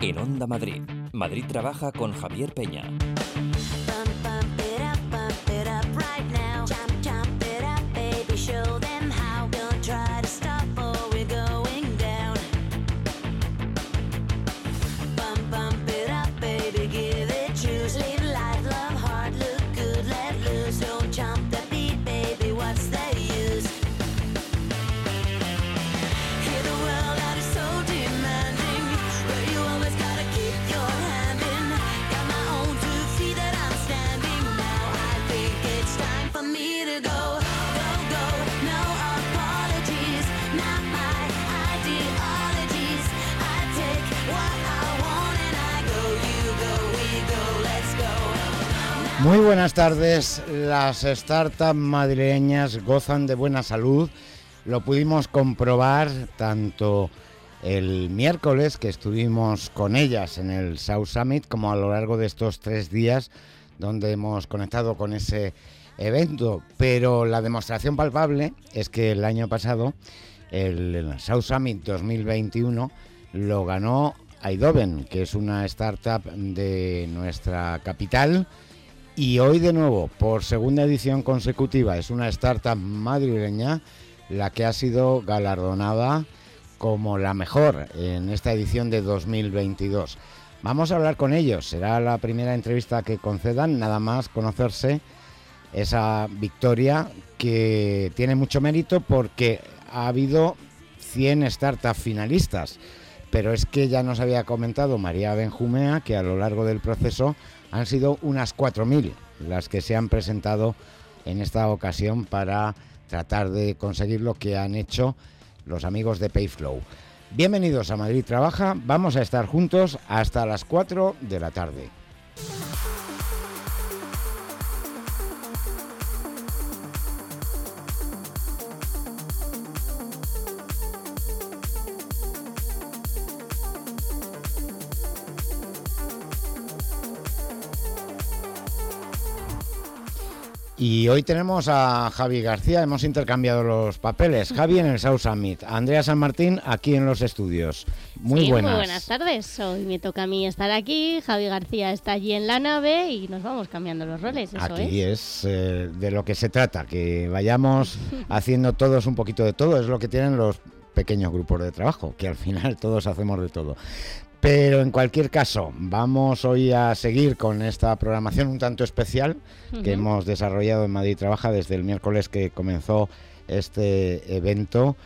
En Onda Madrid. Madrid trabaja con Javier Peña. Muy buenas tardes. Las startups madrileñas gozan de buena salud. Lo pudimos comprobar tanto el miércoles que estuvimos con ellas en el South Summit como a lo largo de estos 3 días donde hemos conectado con ese evento. Pero la demostración palpable es que el año pasado el South Summit 2021 lo ganó Eindhoven, que es una startup de nuestra capital. Y hoy de nuevo, por segunda edición consecutiva, es una startup madrileña la que ha sido galardonada como la mejor en esta edición de 2022. Vamos a hablar con ellos, será la primera entrevista que concedan, nada más conocerse esa victoria que tiene mucho mérito porque ha habido 100 startups finalistas. Pero es que ya nos había comentado María Benjumea que a lo largo del proceso han sido unas 4.000 las que se han presentado en esta ocasión para tratar de conseguir lo que han hecho los amigos de Payflow. Bienvenidos a Madrid Trabaja, vamos a estar juntos hasta las 4 de la tarde. Y hoy tenemos a Javi García, hemos intercambiado los papeles. Javi en el South Summit, Andrea San Martín aquí en los estudios. Muy buenas. Muy buenas tardes. Hoy me toca a mí estar aquí, Javi García está allí en la nave y nos vamos cambiando los roles. Eso aquí es de lo que se trata, que vayamos haciendo todos un poquito de todo. Es lo que tienen los pequeños grupos de trabajo, que al final todos hacemos de todo. Pero en cualquier caso, vamos hoy a seguir con esta programación un tanto especial que hemos desarrollado en Madrid Trabaja desde el miércoles que comenzó este evento.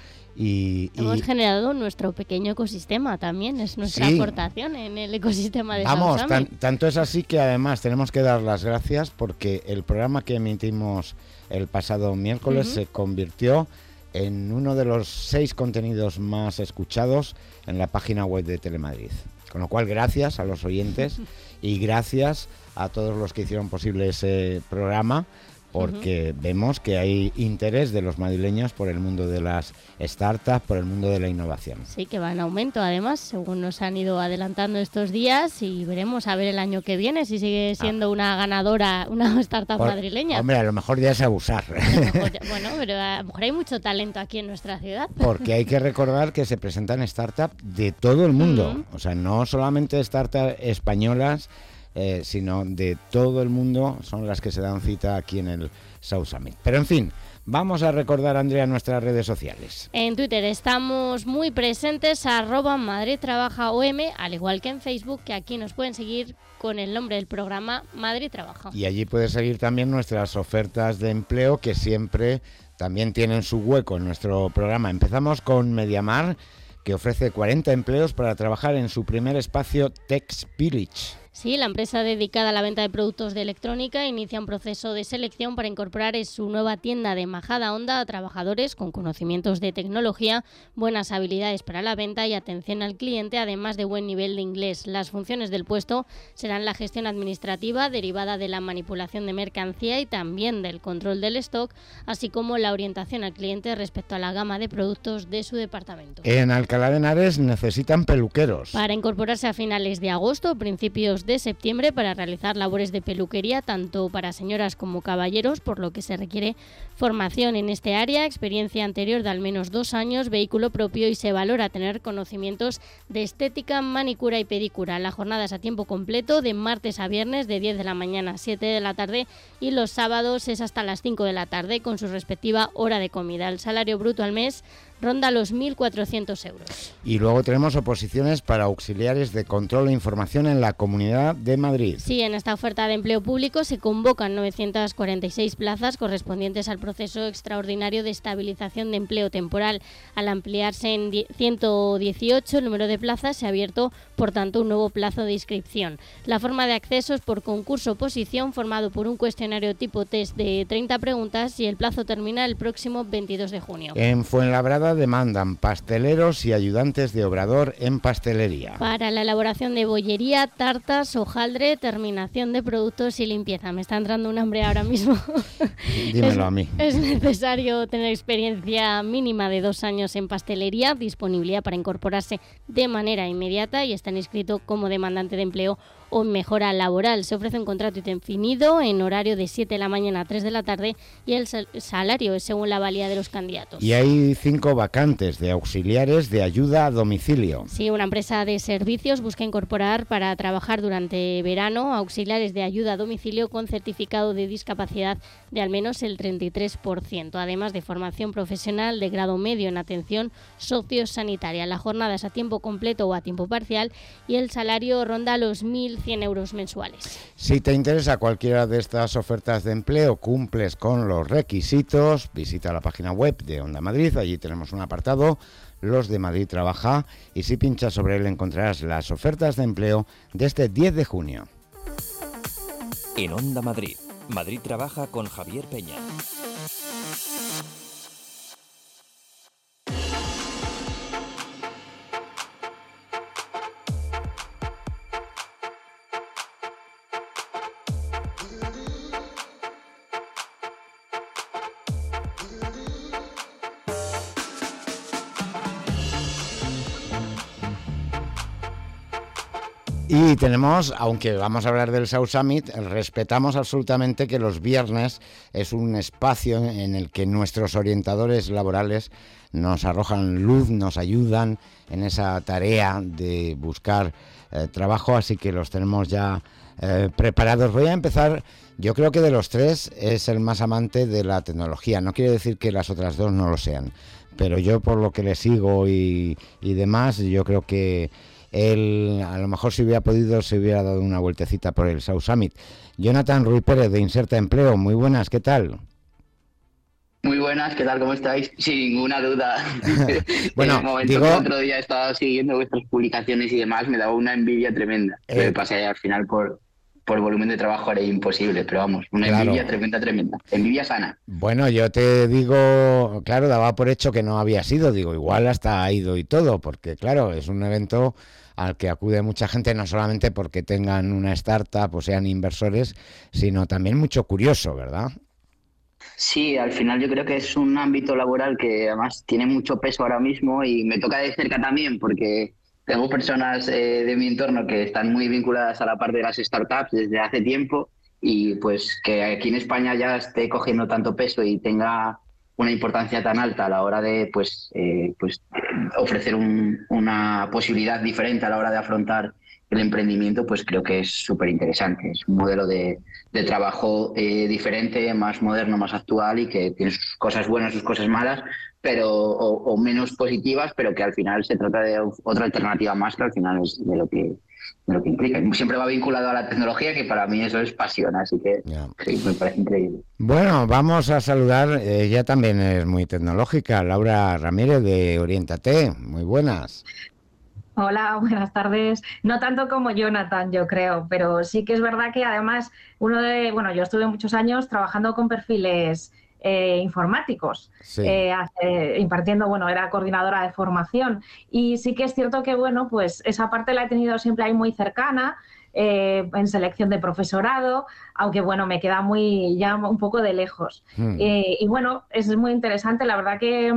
Hemos generado nuestro pequeño ecosistema también, es nuestra aportación en el ecosistema de South Summit. Tanto es así que además tenemos que dar las gracias porque el programa que emitimos el pasado miércoles se convirtió en uno de los 6 contenidos más escuchados en la página web de Telemadrid. Con lo cual, gracias a los oyentes y gracias a todos los que hicieron posible ese programa, porque vemos que hay interés de los madrileños por el mundo de las startups, por el mundo de la innovación. Sí, que va en aumento además, según nos han ido adelantando estos días, y veremos a ver el año que viene si sigue siendo una ganadora, una startup madrileña. Hombre, a lo mejor ya es abusar. Bueno, pero a lo mejor hay mucho talento aquí en nuestra ciudad. Porque hay que recordar que se presentan startups de todo el mundo, o sea, no solamente startups españolas, sino de todo el mundo son las que se dan cita aquí en el South Summit. Pero en fin, vamos a recordar, Andrea, nuestras redes sociales. En Twitter estamos muy presentes, @MadridTrabajaOM, al igual que en Facebook, que aquí nos pueden seguir con el nombre del programa Madrid Trabaja. Y allí puedes seguir también nuestras ofertas de empleo, que siempre también tienen su hueco en nuestro programa. Empezamos con Mediamar, que ofrece 40 empleos para trabajar en su primer espacio Tech Village. Sí, la empresa dedicada a la venta de productos de electrónica inicia un proceso de selección para incorporar en su nueva tienda de Majadahonda a trabajadores con conocimientos de tecnología, buenas habilidades para la venta y atención al cliente, además de buen nivel de inglés. Las funciones del puesto serán la gestión administrativa derivada de la manipulación de mercancía y también del control del stock, así como la orientación al cliente respecto a la gama de productos de su departamento. En Alcalá de Henares necesitan peluqueros. Para incorporarse a finales de agosto o principios de septiembre para realizar labores de peluquería, tanto para señoras como caballeros, por lo que se requiere formación en este área, experiencia anterior de al menos 2 años, vehículo propio y se valora tener conocimientos de estética, manicura y pedicura. La jornada es a tiempo completo, de martes a viernes, de 10 de la mañana a 7 de la tarde, y los sábados es hasta las 5 de la tarde, con su respectiva hora de comida. El salario bruto al mes ronda los 1.400 euros. Y luego tenemos oposiciones para auxiliares de control e información en la Comunidad de Madrid. Sí, en esta oferta de empleo público se convocan 946 plazas correspondientes al proceso extraordinario de estabilización de empleo temporal. Al ampliarse en 118 el número de plazas, se ha abierto, por tanto, un nuevo plazo de inscripción. La forma de acceso es por concurso-oposición, formado por un cuestionario tipo test de 30 preguntas, y el plazo termina el próximo 22 de junio. En Fuenlabrada demandan pasteleros y ayudantes de obrador en pastelería. Para la elaboración de bollería, tartas, hojaldre, terminación de productos y limpieza. Me está entrando un hambre ahora mismo. Dímelo a mí. Es necesario tener experiencia mínima de 2 años en pastelería, disponibilidad para incorporarse de manera inmediata y estar inscrito como demandante de empleo o mejora laboral. Se ofrece un contrato indefinido en horario de 7 de la mañana a 3 de la tarde y el salario es según la valía de los candidatos. Y hay 5 vacantes de auxiliares de ayuda a domicilio. Sí, una empresa de servicios busca incorporar para trabajar durante verano auxiliares de ayuda a domicilio con certificado de discapacidad de al menos el 33%, además de formación profesional de grado medio en atención sociosanitaria. La jornada es a tiempo completo o a tiempo parcial y el salario ronda los 1.100 euros mensuales. Si te interesa cualquiera de estas ofertas de empleo, cumples con los requisitos, visita la página web de Onda Madrid, allí tenemos un apartado, Los de Madrid Trabaja, y si pinchas sobre él encontrarás las ofertas de empleo de este 10 de junio. En Onda Madrid, Madrid Trabaja con Javier Peña. Y tenemos, aunque vamos a hablar del South Summit, respetamos absolutamente que los viernes es un espacio en el que nuestros orientadores laborales nos arrojan luz, nos ayudan en esa tarea de buscar trabajo, así que los tenemos ya preparados. Voy a empezar, yo creo que de los tres es el más amante de la tecnología, no quiere decir que las otras dos no lo sean, pero yo por lo que le sigo y demás, yo creo que él, a lo mejor si hubiera podido, se hubiera dado una vueltecita por el South Summit. Jonathan Ruiz Pérez, de Inserta Empleo, muy buenas, ¿qué tal? Muy buenas, ¿qué tal? ¿Cómo estáis? Sin ninguna duda. Bueno, digo, el otro día estaba siguiendo vuestras publicaciones y demás, me daba una envidia tremenda. Me pasé al final por volumen de trabajo era imposible, pero vamos, una envidia tremenda. Envidia sana. Bueno, yo te digo, claro, daba por hecho que no había sido, digo, igual hasta ha ido y todo, porque claro, es un evento al que acude mucha gente, no solamente porque tengan una startup o sean inversores, sino también mucho curioso, ¿verdad? Sí, al final yo creo que es un ámbito laboral que además tiene mucho peso ahora mismo y me toca de cerca también porque tengo personas de mi entorno que están muy vinculadas a la parte de las startups desde hace tiempo y pues que aquí en España ya esté cogiendo tanto peso y tenga una importancia tan alta a la hora de ofrecer una posibilidad diferente a la hora de afrontar el emprendimiento, pues creo que es súper interesante. Es un modelo de trabajo diferente, más moderno, más actual y que tiene sus cosas buenas, sus cosas malas, pero o menos positivas, pero que al final se trata de otra alternativa más que al final es de lo que implica. Siempre va vinculado a la tecnología, que para mí eso es pasión, así que sí, me parece increíble. Bueno, vamos a saludar, ella también es muy tecnológica, Laura Ramírez de Oriéntate, muy buenas. Hola, buenas tardes. No tanto como Jonathan, yo creo, pero sí que es verdad que además yo estuve muchos años trabajando con perfiles informáticos, sí. Impartiendo, era coordinadora de formación y sí que es cierto que, pues esa parte la he tenido siempre ahí muy cercana, en selección de profesorado, aunque me queda ya un poco de lejos. Y es muy interesante, la verdad que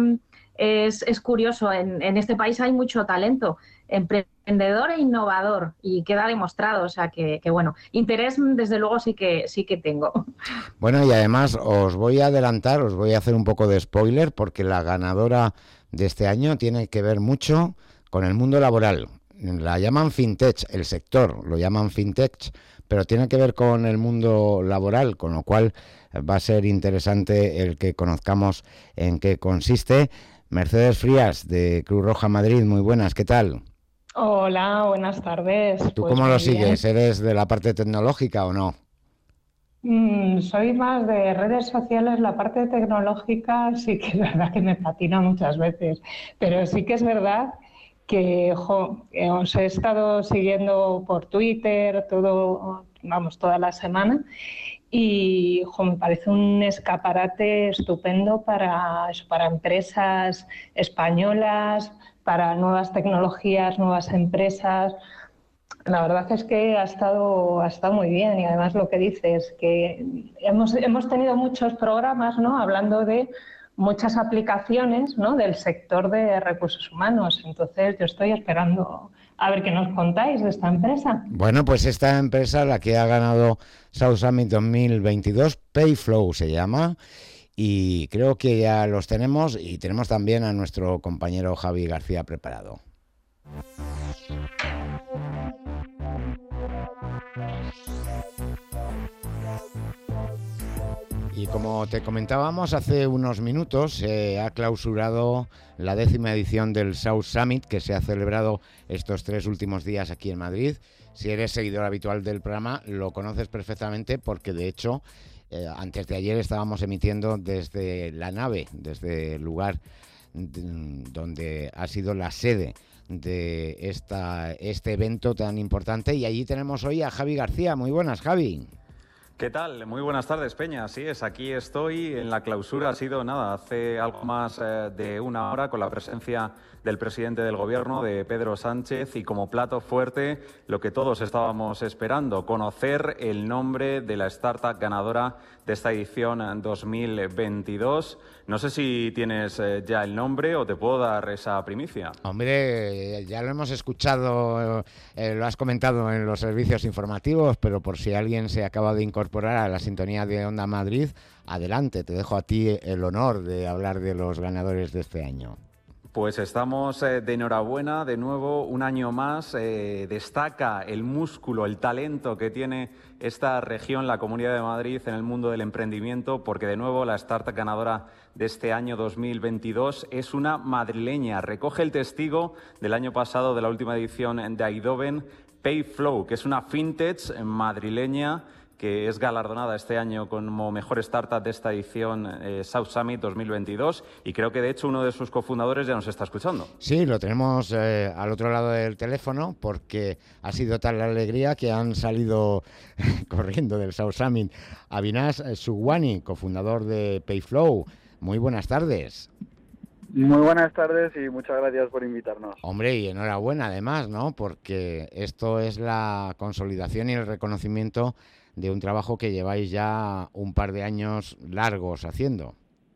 es curioso. En este país hay mucho talento emprendedor e innovador y queda demostrado. O sea que bueno, interés desde luego sí que tengo. Bueno, y además os voy a adelantar, os voy a hacer un poco de spoiler, porque la ganadora de este año tiene que ver mucho con el mundo laboral. La llaman fintech, el sector lo llaman fintech, pero tiene que ver con el mundo laboral, con lo cual va a ser interesante el que conozcamos en qué consiste. Mercedes Frías, de Cruz Roja Madrid, muy buenas, ¿qué tal? Hola, buenas tardes. ¿Tú Pues cómo lo muy bien. sigues? ¿Eres de la parte tecnológica o no? Soy más de redes sociales, la parte tecnológica sí que es verdad que me patina muchas veces, pero sí que es verdad que os he estado siguiendo por Twitter toda la semana y me parece un escaparate estupendo para eso, para empresas españolas, para nuevas tecnologías, nuevas empresas. La verdad es que ha estado muy bien y además lo que dices, que hemos tenido muchos programas, ¿no?, hablando de muchas aplicaciones, ¿no?, del sector de recursos humanos. Entonces yo estoy esperando a ver qué nos contáis de esta empresa. Bueno, pues esta empresa, la que ha ganado South Summit 2022, Payflow se llama, y creo que ya los tenemos, y tenemos también a nuestro compañero Javi García preparado. Y como te comentábamos hace unos minutos, se ha clausurado la 10ª edición del South Summit, que se ha celebrado estos 3 últimos días aquí en Madrid. Si eres seguidor habitual del programa, lo conoces perfectamente porque, de hecho, antes de ayer estábamos emitiendo desde la nave, desde el lugar donde ha sido la sede de este evento tan importante. Y allí tenemos hoy a Javi García. Muy buenas, Javi. ¿Qué tal? Muy buenas tardes, Peña. Así es, aquí estoy en la clausura. Ha sido hace algo más de una hora, con la presencia del presidente del Gobierno, de Pedro Sánchez, y como plato fuerte lo que todos estábamos esperando: conocer el nombre de la startup ganadora de esta edición 2022. No sé si tienes ya el nombre o te puedo dar esa primicia. Hombre, ya lo hemos escuchado, lo has comentado en los servicios informativos, pero por si alguien se acaba de incorporar a la sintonía de Onda Madrid, adelante, te dejo a ti el honor de hablar de los ganadores de este año. Pues estamos de enhorabuena, de nuevo, un año más. Destaca el músculo, el talento que tiene esta región, la Comunidad de Madrid, en el mundo del emprendimiento, porque de nuevo la startup ganadora de este año 2022 es una madrileña. Recoge el testigo del año pasado, de la última edición de Eindhoven, Payflow, que es una fintech madrileña que es galardonada este año como mejor startup de esta edición South Summit 2022, y creo que de hecho uno de sus cofundadores ya nos está escuchando. Sí, lo tenemos al otro lado del teléfono, porque ha sido tal la alegría que han salido corriendo del South Summit. Avinash Sugwani, cofundador de Payflow. Muy buenas tardes. Muy buenas tardes y muchas gracias por invitarnos. Hombre, y enhorabuena además, ¿no? Porque esto es la consolidación y el reconocimiento de un trabajo que lleváis ya un par de años largos haciendo.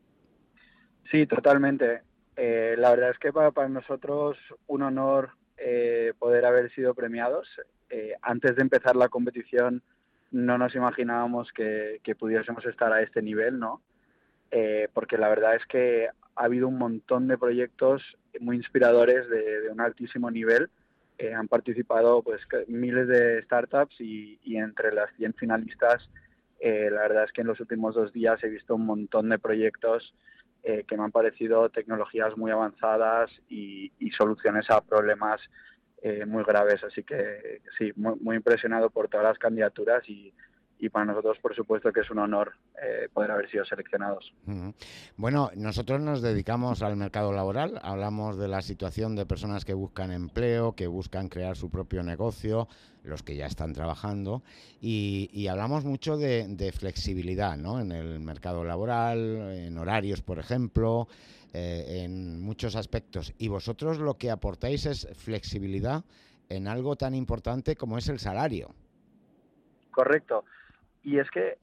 Sí, totalmente. La verdad es que para nosotros un honor poder haber sido premiados. Antes de empezar la competición no nos imaginábamos que pudiésemos estar a este nivel, ¿no? Porque la verdad es que ha habido un montón de proyectos muy inspiradores de un altísimo nivel. Han participado pues miles de startups y entre las 100 finalistas, la verdad es que en los últimos 2 días he visto un montón de proyectos que me han parecido tecnologías muy avanzadas y soluciones a problemas muy graves. Así que sí, muy impresionado por todas las candidaturas y para nosotros, por supuesto, que es un honor poder haber sido seleccionados. Bueno, nosotros nos dedicamos al mercado laboral, hablamos de la situación de personas que buscan empleo, que buscan crear su propio negocio, los que ya están trabajando, y hablamos mucho de flexibilidad, ¿no?, en el mercado laboral, en horarios, por ejemplo, en muchos aspectos. Y vosotros lo que aportáis es flexibilidad en algo tan importante como es el salario. Correcto. Y es que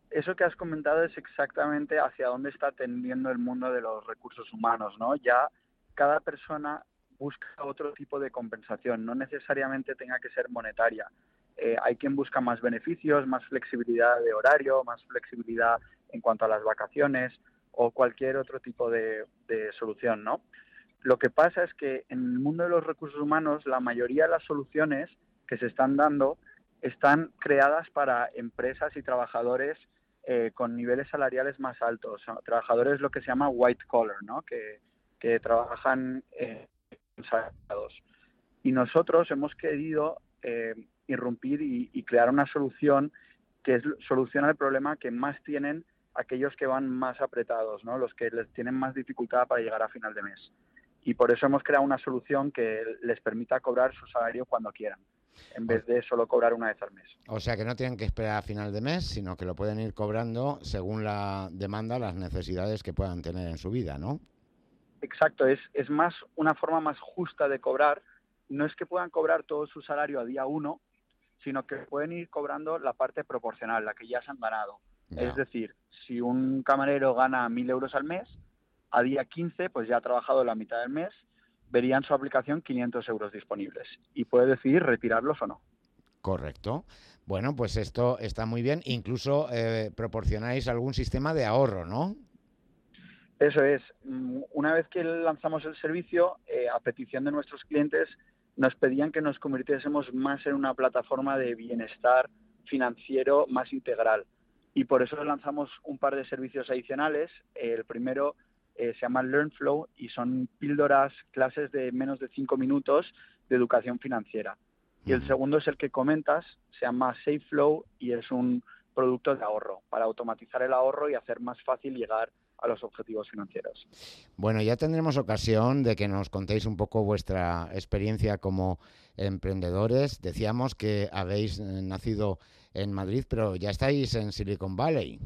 eso que has comentado es exactamente hacia dónde está tendiendo el mundo de los recursos humanos, ¿no? Ya cada persona busca otro tipo de compensación, no necesariamente tenga que ser monetaria. Hay quien busca más beneficios, más flexibilidad de horario, más flexibilidad en cuanto a las vacaciones o cualquier otro tipo de solución, ¿no? Lo que pasa es que en el mundo de los recursos humanos la mayoría de las soluciones que se están dando están creadas para empresas y trabajadores con niveles salariales más altos, o sea, trabajadores lo que se llama white collar, ¿no? Que trabajan salariados. Y nosotros hemos querido irrumpir y crear una solución que soluciona el problema que más tienen aquellos que van más apretados, ¿no? Los que les tienen más dificultad para llegar a final de mes. Y por eso hemos creado una solución que les permita cobrar su salario cuando quieran, en vez de solo cobrar una vez al mes. O sea que no tienen que esperar a final de mes, sino que lo pueden ir cobrando según la demanda, las necesidades que puedan tener en su vida, ¿no? Exacto, es más una forma más justa de cobrar. No es que puedan cobrar todo su salario a día 1, sino que pueden ir cobrando la parte proporcional, la que ya se han ganado. Ya. Es decir, si un camarero gana 1.000 euros al mes, a día 15, pues ya ha trabajado la mitad del mes, vería en su aplicación 500 euros disponibles y puede decidir retirarlos o no. Correcto. Bueno, pues esto está muy bien. Incluso proporcionáis algún sistema de ahorro, ¿no? Eso es. Una vez que lanzamos el servicio, a petición de nuestros clientes, nos pedían que nos convirtiésemos más en una plataforma de bienestar financiero más integral. Y por eso lanzamos un par de servicios adicionales. El primero se llama LearnFlow y son píldoras, clases de menos de 5 minutos de educación financiera. Y el segundo es el que comentas, se llama SafeFlow y es un producto de ahorro para automatizar el ahorro y hacer más fácil llegar a los objetivos financieros. Bueno, ya tendremos ocasión de que nos contéis un poco vuestra experiencia como emprendedores. Decíamos que habéis nacido en Madrid, pero ya estáis en Silicon Valley.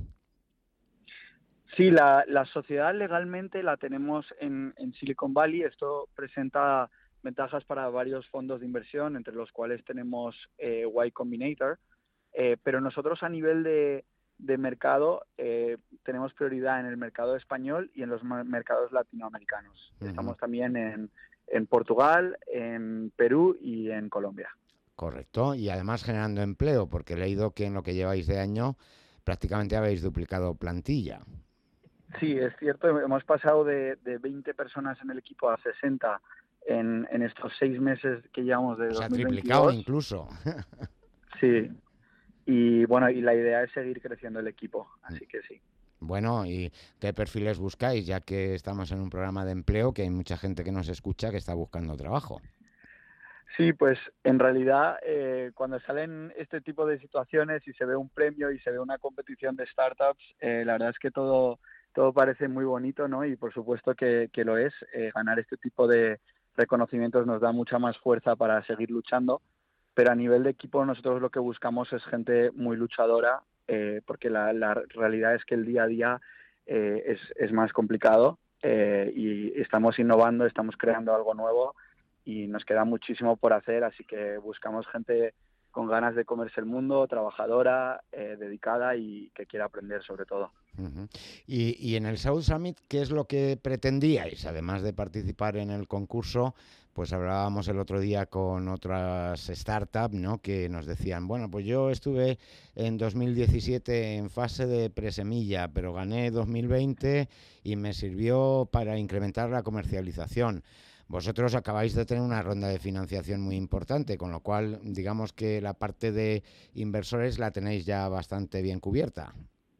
Sí, la sociedad legalmente la tenemos en Silicon Valley. Esto presenta ventajas para varios fondos de inversión, entre los cuales tenemos Y Combinator, pero nosotros a nivel de mercado tenemos prioridad en el mercado español y en los mercados latinoamericanos. Estamos también en Portugal, en Perú y en Colombia. Correcto, y además generando empleo, porque he leído que en lo que lleváis de año prácticamente habéis duplicado plantilla. Sí, es cierto, hemos pasado de 20 personas en el equipo a 60 en estos 6 meses que llevamos de 2022. Se ha triplicado incluso. Sí, y bueno, y la idea es seguir creciendo el equipo, así que sí. Bueno, ¿y qué perfiles buscáis? Ya que estamos en un programa de empleo, que hay mucha gente que nos escucha que está buscando trabajo. Sí, pues en realidad cuando salen este tipo de situaciones y se ve un premio y se ve una competición de startups, la verdad es que todo parece muy bonito, ¿no? Y por supuesto que lo es. Ganar este tipo de reconocimientos nos da mucha más fuerza para seguir luchando, pero a nivel de equipo nosotros lo que buscamos es gente muy luchadora, porque la realidad es que el día a día es más complicado y estamos innovando, estamos creando algo nuevo y nos queda muchísimo por hacer, así que buscamos gente con ganas de comerse el mundo, trabajadora, dedicada y que quiera aprender sobre todo. Uh-huh. Y en el South Summit, ¿qué es lo que pretendíais? Además de participar en el concurso, pues hablábamos el otro día con otras startups, ¿no? Que nos decían, bueno, pues yo estuve en 2017 en fase de presemilla, pero gané 2020 y me sirvió para incrementar la comercialización. Vosotros acabáis de tener una ronda de financiación muy importante, con lo cual digamos que la parte de inversores la tenéis ya bastante bien cubierta.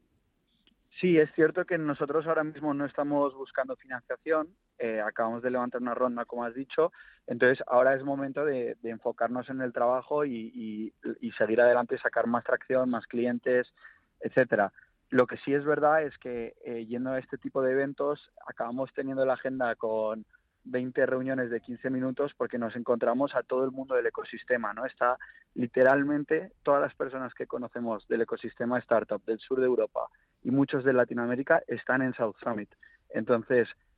Sí, es cierto que nosotros ahora mismo no estamos buscando financiación, acabamos de levantar una ronda, como has dicho, entonces ahora es momento de enfocarnos en el trabajo y seguir adelante y sacar más tracción, más clientes, etcétera. Lo que sí es verdad es que yendo a este tipo de eventos acabamos teniendo la agenda con 20 reuniones de 15 minutos porque nos encontramos a todo el mundo del ecosistema, ¿no? Está literalmente todas las personas que conocemos del ecosistema startup del sur de Europa y muchos de Latinoamérica están en South Summit. Entonces,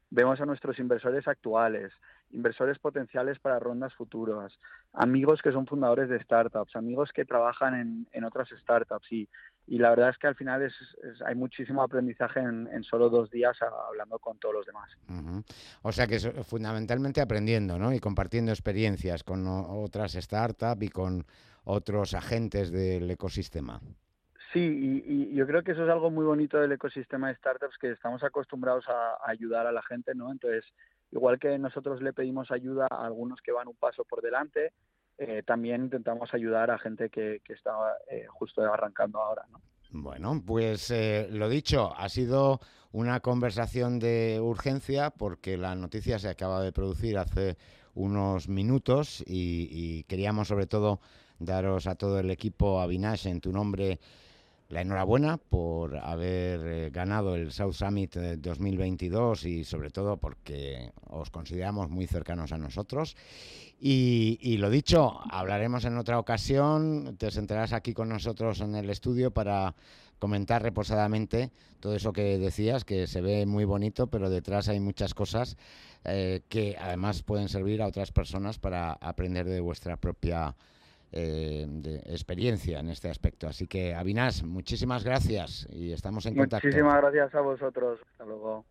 vemos a nuestros inversores actuales, inversores potenciales para rondas futuras, amigos que son fundadores de startups, amigos que trabajan en otras startups y la verdad es que al final hay muchísimo aprendizaje en solo 2 días hablando con todos los demás. Uh-huh. O sea que fundamentalmente aprendiendo, ¿no? Y compartiendo experiencias con otras startups y con otros agentes del ecosistema. Sí, y yo creo que eso es algo muy bonito del ecosistema de startups, que estamos acostumbrados a ayudar a la gente, ¿no? Entonces, igual que nosotros le pedimos ayuda a algunos que van un paso por delante, también intentamos ayudar a gente que está justo arrancando ahora, ¿no? Bueno, pues lo dicho, ha sido una conversación de urgencia porque la noticia se acaba de producir hace unos minutos y queríamos sobre todo daros a todo el equipo, Avinash, en tu nombre, la enhorabuena por haber ganado el South Summit 2022 y sobre todo porque os consideramos muy cercanos a nosotros. Y lo dicho, hablaremos en otra ocasión, te sentarás aquí con nosotros en el estudio para comentar reposadamente todo eso que decías, que se ve muy bonito, pero detrás hay muchas cosas que además pueden servir a otras personas para aprender de vuestra propia de experiencia en este aspecto. Así que, Avinash, muchísimas gracias y estamos en contacto. Muchísimas gracias a vosotros. Hasta luego.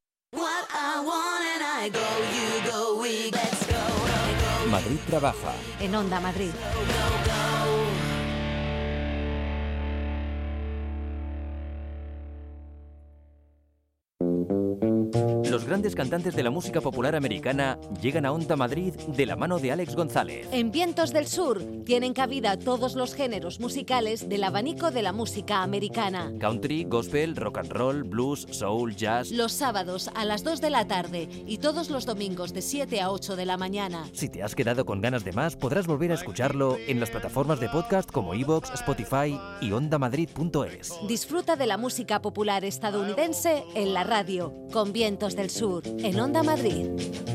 Madrid trabaja. En Onda Madrid. Los grandes cantantes de la música popular americana llegan a Onda Madrid de la mano de Alex González. En Vientos del Sur tienen cabida todos los géneros musicales del abanico de la música americana. Country, gospel, rock and roll, blues, soul, jazz. Los sábados a las 2 de la tarde y todos los domingos de 7 a 8 de la mañana. Si te has quedado con ganas de más, podrás volver a escucharlo en las plataformas de podcast como iVoox, Spotify y ondamadrid.es. Disfruta de la música popular estadounidense en la radio, con Vientos del Sur, en Onda Madrid.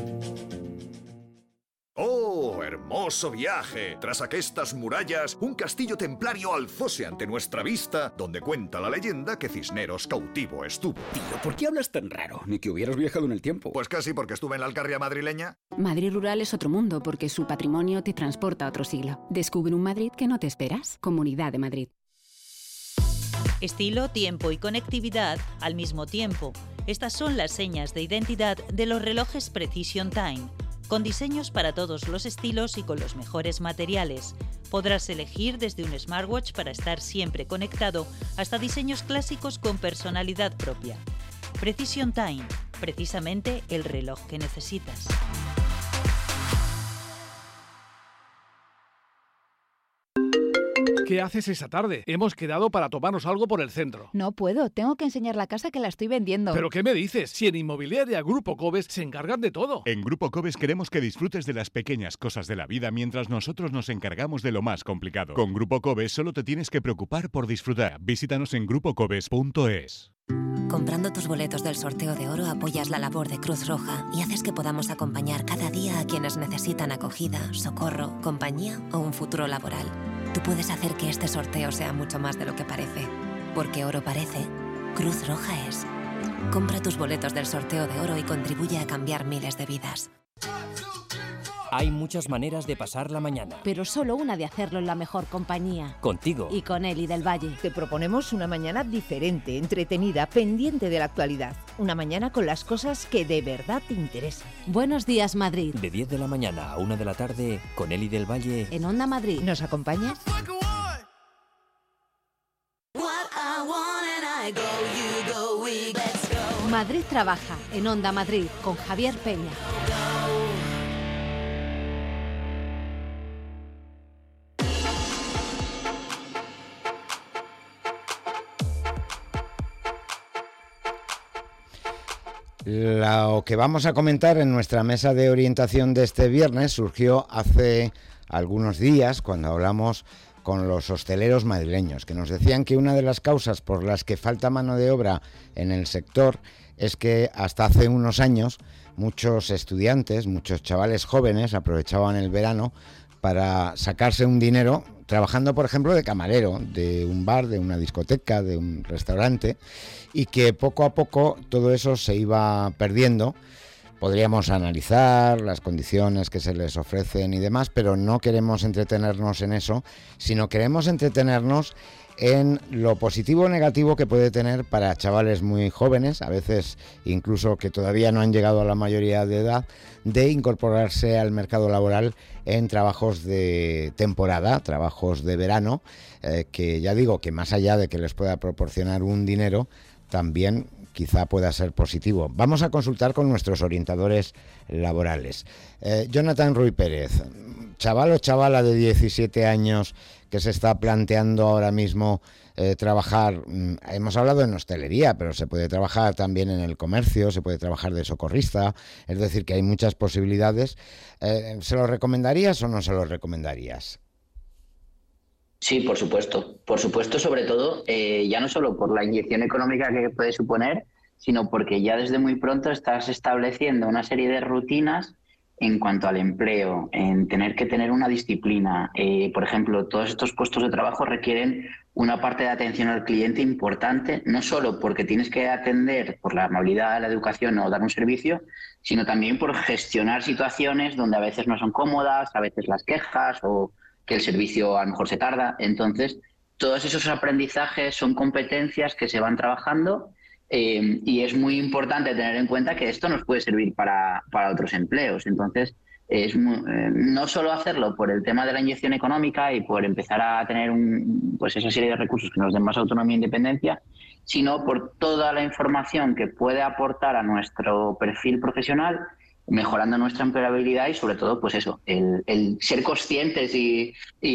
¡Oh, hermoso viaje! Tras aquestas murallas, un castillo templario alzóse ante nuestra vista, donde cuenta la leyenda que Cisneros cautivo estuvo. Tío, ¿por qué hablas tan raro? Ni que hubieras viajado en el tiempo. Pues casi, porque estuve en la Alcarria madrileña. Madrid rural es otro mundo, porque su patrimonio te transporta a otro siglo. Descubre un Madrid que no te esperas. Comunidad de Madrid. Estilo, tiempo y conectividad al mismo tiempo. Estas son las señas de identidad de los relojes Precision Time, con diseños para todos los estilos y con los mejores materiales. Podrás elegir desde un smartwatch para estar siempre conectado hasta diseños clásicos con personalidad propia. Precision Time, precisamente el reloj que necesitas. ¿Qué haces esa tarde? Hemos quedado para tomarnos algo por el centro. No puedo, tengo que enseñar la casa que la estoy vendiendo. ¿Pero qué me dices? Si en Inmobiliaria Grupo Cobes se encargan de todo. En Grupo Cobes queremos que disfrutes de las pequeñas cosas de la vida mientras nosotros nos encargamos de lo más complicado. Con Grupo Cobes solo te tienes que preocupar por disfrutar. Visítanos en grupocobes.es. Comprando tus boletos del sorteo de oro apoyas la labor de Cruz Roja y haces que podamos acompañar cada día a quienes necesitan acogida, socorro, compañía o un futuro laboral. Tú puedes hacer que este sorteo sea mucho más de lo que parece. Porque oro parece, Cruz Roja es. Compra tus boletos del sorteo de oro y contribuye a cambiar miles de vidas. Hay muchas maneras de pasar la mañana. Pero solo una de hacerlo en la mejor compañía. Contigo. Y con Eli del Valle. Te proponemos una mañana diferente, entretenida, pendiente de la actualidad. Una mañana con las cosas que de verdad te interesan. Buenos días, Madrid. De 10 de la mañana a 1 de la tarde, con Eli del Valle. En Onda Madrid. ¿Nos acompañas? Madrid trabaja en Onda Madrid con Javier Peña. Lo que vamos a comentar en nuestra mesa de orientación de este viernes surgió hace algunos días cuando hablamos con los hosteleros madrileños, que nos decían que una de las causas por las que falta mano de obra en el sector es que hasta hace unos años muchos estudiantes, muchos chavales jóvenes aprovechaban el verano para sacarse un dinero trabajando, por ejemplo, de camarero, de un bar, de una discoteca, de un restaurante, y que poco a poco todo eso se iba perdiendo Podríamos analizar las condiciones que se les ofrecen y demás, pero no queremos entretenernos en eso, sino queremos entretenernos en lo positivo o negativo que puede tener para chavales muy jóvenes, a veces incluso que todavía no han llegado a la mayoría de edad, de incorporarse al mercado laboral en trabajos de temporada, trabajos de verano, que ya digo que más allá de que les pueda proporcionar un dinero, también quizá pueda ser positivo. Vamos a consultar con nuestros orientadores laborales. Jonathan Ruiz Pérez, chaval o chavala de 17 años que se está planteando ahora mismo trabajar, hemos hablado en hostelería, pero se puede trabajar también en el comercio, se puede trabajar de socorrista, es decir, que hay muchas posibilidades. ¿Se lo recomendarías o no se lo recomendarías? Sí, por supuesto. Por supuesto, sobre todo, ya no solo por la inyección económica que puede suponer, sino porque ya desde muy pronto estás estableciendo una serie de rutinas en cuanto al empleo, en tener que tener una disciplina. Por ejemplo, todos estos puestos de trabajo requieren una parte de atención al cliente importante, no solo porque tienes que atender por la amabilidad, la educación o dar un servicio, sino también por gestionar situaciones donde a veces no son cómodas, a veces las quejas o que el servicio a lo mejor se tarda. Entonces, todos esos aprendizajes son competencias que se van trabajando y es muy importante tener en cuenta que esto nos puede servir para otros empleos. Entonces, no solo hacerlo por el tema de la inyección económica y por empezar a tener pues esa serie de recursos que nos den más autonomía e independencia, sino por toda la información que puede aportar a nuestro perfil profesional, mejorando nuestra empleabilidad y sobre todo pues eso, el ser conscientes y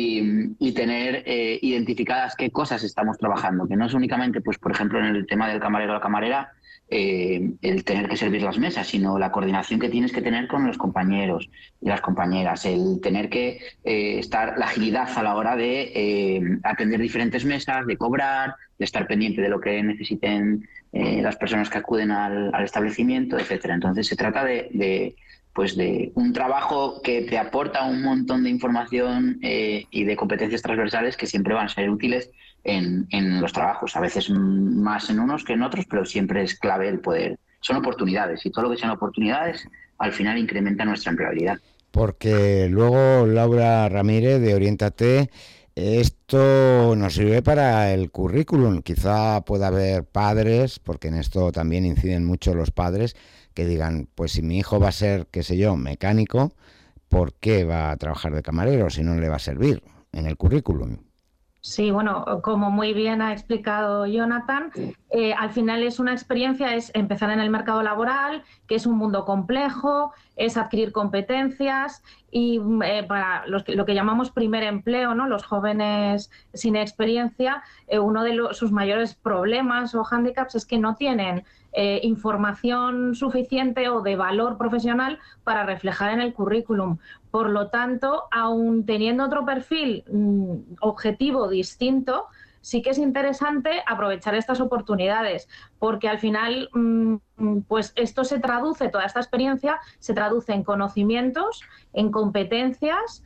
tener identificadas qué cosas estamos trabajando, que no es únicamente pues por ejemplo en el tema del camarero o la camarera el tener que servir las mesas, sino la coordinación que tienes que tener con los compañeros y las compañeras, el tener que la agilidad a la hora de atender diferentes mesas, de cobrar, de estar pendiente de lo que necesiten las personas que acuden al establecimiento, etcétera. Entonces se trata de un trabajo que te aporta un montón de información y de competencias transversales que siempre van a ser útiles en los trabajos, a veces más en unos que en otros, pero siempre es clave el poder. Son oportunidades y todo lo que sean oportunidades al final incrementa nuestra empleabilidad. Porque luego Laura Ramírez de Oriéntate, esto nos sirve para el currículum. Quizá pueda haber padres, porque en esto también inciden mucho los padres, que digan, pues si mi hijo va a ser, qué sé yo, mecánico, ¿por qué va a trabajar de camarero si no le va a servir en el currículum? Sí, bueno, como muy bien ha explicado Jonathan, al final es una experiencia, es empezar en el mercado laboral, que es un mundo complejo, es adquirir competencias y para lo que llamamos primer empleo, ¿no? Los jóvenes sin experiencia, uno de sus mayores problemas o hándicaps es que no tienen información suficiente o de valor profesional para reflejar en el currículum. Por lo tanto, aun teniendo otro perfil objetivo distinto, sí que es interesante aprovechar estas oportunidades, porque al final pues esto se traduce, toda esta experiencia se traduce en conocimientos, en competencias,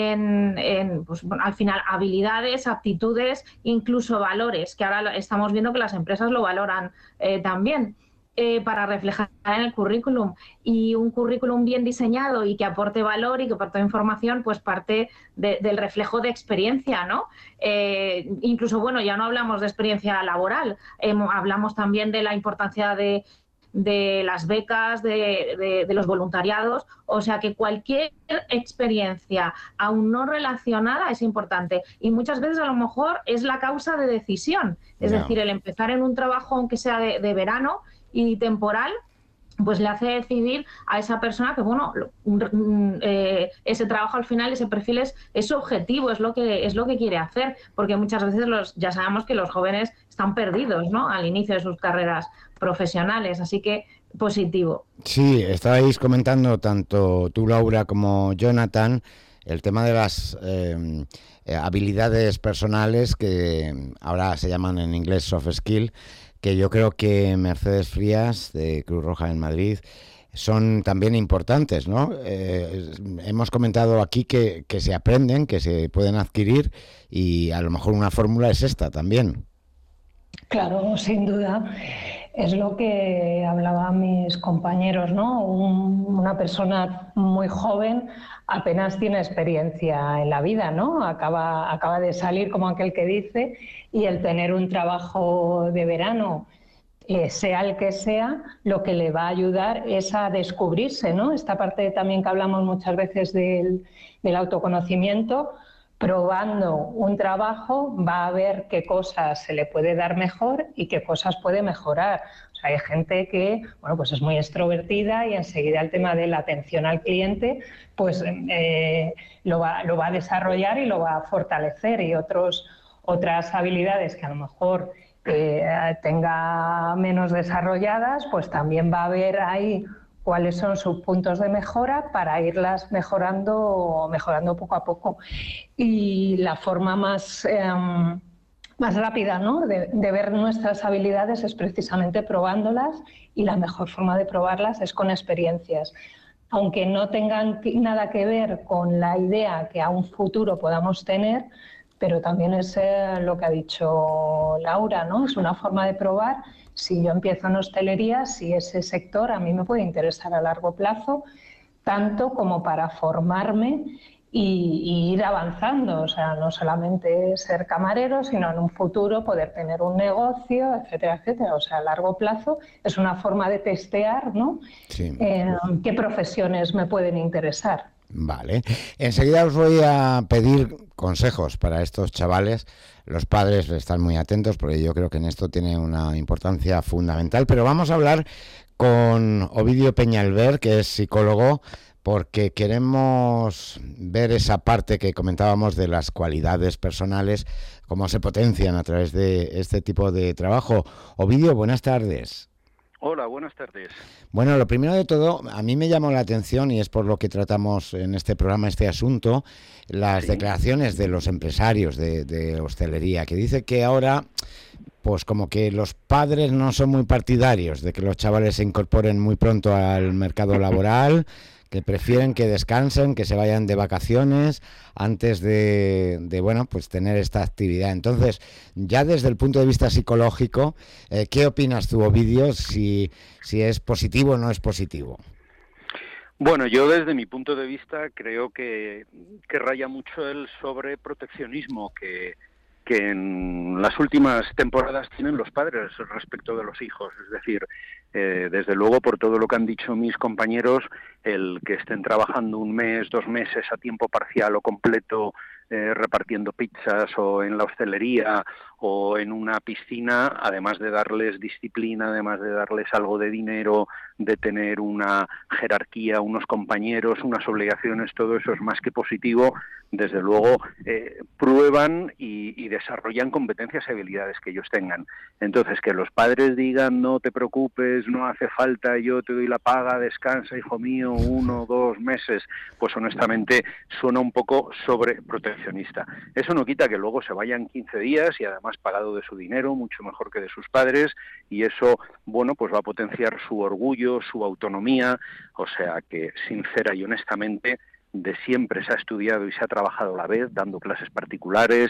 pues, al final habilidades, aptitudes, incluso valores, que ahora estamos viendo que las empresas lo valoran también. Para reflejar en el currículum, y un currículum bien diseñado y que aporte valor y que aporte información, pues parte del reflejo de experiencia, ¿no? Incluso, bueno, ya no hablamos de experiencia laboral, hablamos también de la importancia de las becas, de los voluntariados, o sea que cualquier experiencia aún no relacionada es importante y muchas veces a lo mejor es la causa de decisión, es decir, el empezar en un trabajo aunque sea de verano y temporal, pues le hace decidir a esa persona que, bueno, ese trabajo al final, ese perfil es su objetivo, es lo que quiere hacer, porque muchas veces ya sabemos que los jóvenes están perdidos, ¿no?, al inicio de sus carreras profesionales, así que positivo. Sí, estabais comentando tanto tú, Laura, como Jonathan, el tema de las habilidades personales que ahora se llaman en inglés soft skill, que yo creo que Mercedes Frías, de Cruz Roja en Madrid, son también importantes, ¿no? Hemos comentado aquí que se aprenden, que se pueden adquirir, y a lo mejor una fórmula es esta también. Claro, sin duda. Es lo que hablaban mis compañeros, ¿no? Una persona muy joven apenas tiene experiencia en la vida, ¿no? Acaba de salir, como aquel que dice, y el tener un trabajo de verano, sea el que sea, lo que le va a ayudar es a descubrirse, ¿no? Esta parte también que hablamos muchas veces del autoconocimiento. Probando un trabajo va a ver qué cosas se le puede dar mejor y qué cosas puede mejorar. O sea, hay gente que, bueno, pues es muy extrovertida y enseguida el tema de la atención al cliente pues lo va a desarrollar y lo va a fortalecer, y otras habilidades que a lo mejor tenga menos desarrolladas, pues también va a haber ahí cuáles son sus puntos de mejora para irlas mejorando poco a poco. Y la forma más rápida, ¿no?, de ver nuestras habilidades es precisamente probándolas, y la mejor forma de probarlas es con experiencias. Aunque no tengan nada que ver con la idea que a un futuro podamos tener, pero también es lo que ha dicho Laura, ¿no? Es una forma de probar. Si yo empiezo en hostelería, si ese sector a mí me puede interesar a largo plazo, tanto como para formarme y ir avanzando. O sea, no solamente ser camarero, sino en un futuro poder tener un negocio, etcétera, etcétera. O sea, a largo plazo es una forma de testear, ¿no? Sí. ¿Qué profesiones me pueden interesar? Vale. Enseguida os voy a pedir consejos para estos chavales. Los padres están muy atentos porque yo creo que en esto tiene una importancia fundamental. Pero vamos a hablar con Ovidio Peñalver, que es psicólogo, porque queremos ver esa parte que comentábamos de las cualidades personales, cómo se potencian a través de este tipo de trabajo. Ovidio, buenas tardes. Hola, buenas tardes. Bueno, lo primero de todo, a mí me llamó la atención, y es por lo que tratamos en este programa este asunto, las declaraciones de los empresarios de hostelería, que dice que ahora, pues como que los padres no son muy partidarios de que los chavales se incorporen muy pronto al mercado laboral, que prefieren que descansen, que se vayan de vacaciones antes de bueno, pues tener esta actividad. Entonces, ya desde el punto de vista psicológico, ¿qué opinas tú, Ovidio, si es positivo o no es positivo? Bueno, yo desde mi punto de vista creo que raya mucho el sobreproteccionismo que en las últimas temporadas tienen los padres respecto de los hijos. Es decir, desde luego, por todo lo que han dicho mis compañeros, el que estén trabajando un mes, 2 meses a tiempo parcial o completo, repartiendo pizzas o en la hostelería o en una piscina, además de darles disciplina, además de darles algo de dinero, de tener una jerarquía, unos compañeros, unas obligaciones, todo eso es más que positivo. Desde luego prueban y desarrollan competencias y habilidades que ellos tengan. Entonces, que los padres digan no te preocupes, no hace falta, yo te doy la paga, descansa, hijo mío, 1 o 2 meses, pues honestamente suena un poco sobreproteccionista. Eso no quita que luego se vayan 15 días y además pagado de su dinero, mucho mejor que de sus padres, y eso, bueno, pues va a potenciar su orgullo, su autonomía. O sea que, sincera y honestamente, de siempre se ha estudiado y se ha trabajado a la vez, dando clases particulares,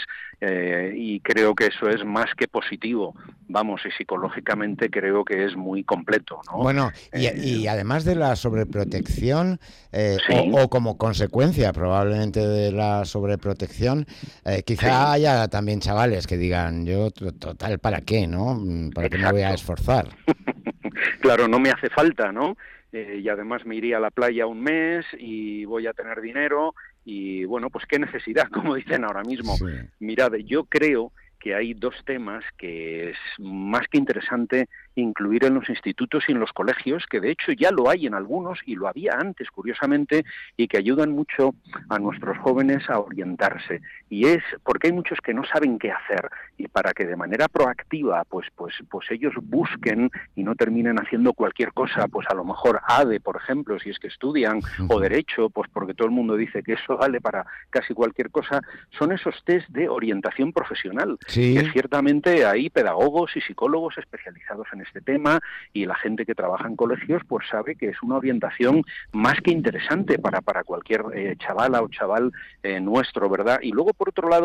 y creo que eso es más que positivo. Vamos, y psicológicamente creo que es muy completo, ¿no? Bueno, y además de la sobreprotección, sí, o como consecuencia probablemente de la sobreprotección, quizá haya también chavales que digan, yo total, ¿para qué, no? ¿Para qué me voy a esforzar? Claro, no me hace falta, ¿no? Y además me iría a la playa un mes y voy a tener dinero y, bueno, pues qué necesidad, como dicen ahora mismo. Sí. Mirad, yo creo que hay 2 temas que es más que interesante incluir en los institutos y en los colegios, que de hecho ya lo hay en algunos y lo había antes, curiosamente, y que ayudan mucho a nuestros jóvenes a orientarse. Y es porque hay muchos que no saben qué hacer, y para que de manera proactiva pues ellos busquen y no terminen haciendo cualquier cosa, pues a lo mejor ADE, por ejemplo, si es que estudian, o Derecho, pues porque todo el mundo dice que eso vale para casi cualquier cosa, son esos test de orientación profesional. Sí. Que ciertamente hay pedagogos y psicólogos especializados en este tema, y la gente que trabaja en colegios pues sabe que es una orientación más que interesante para cualquier chavala o chaval nuestro, ¿verdad? Y luego, por otro lado,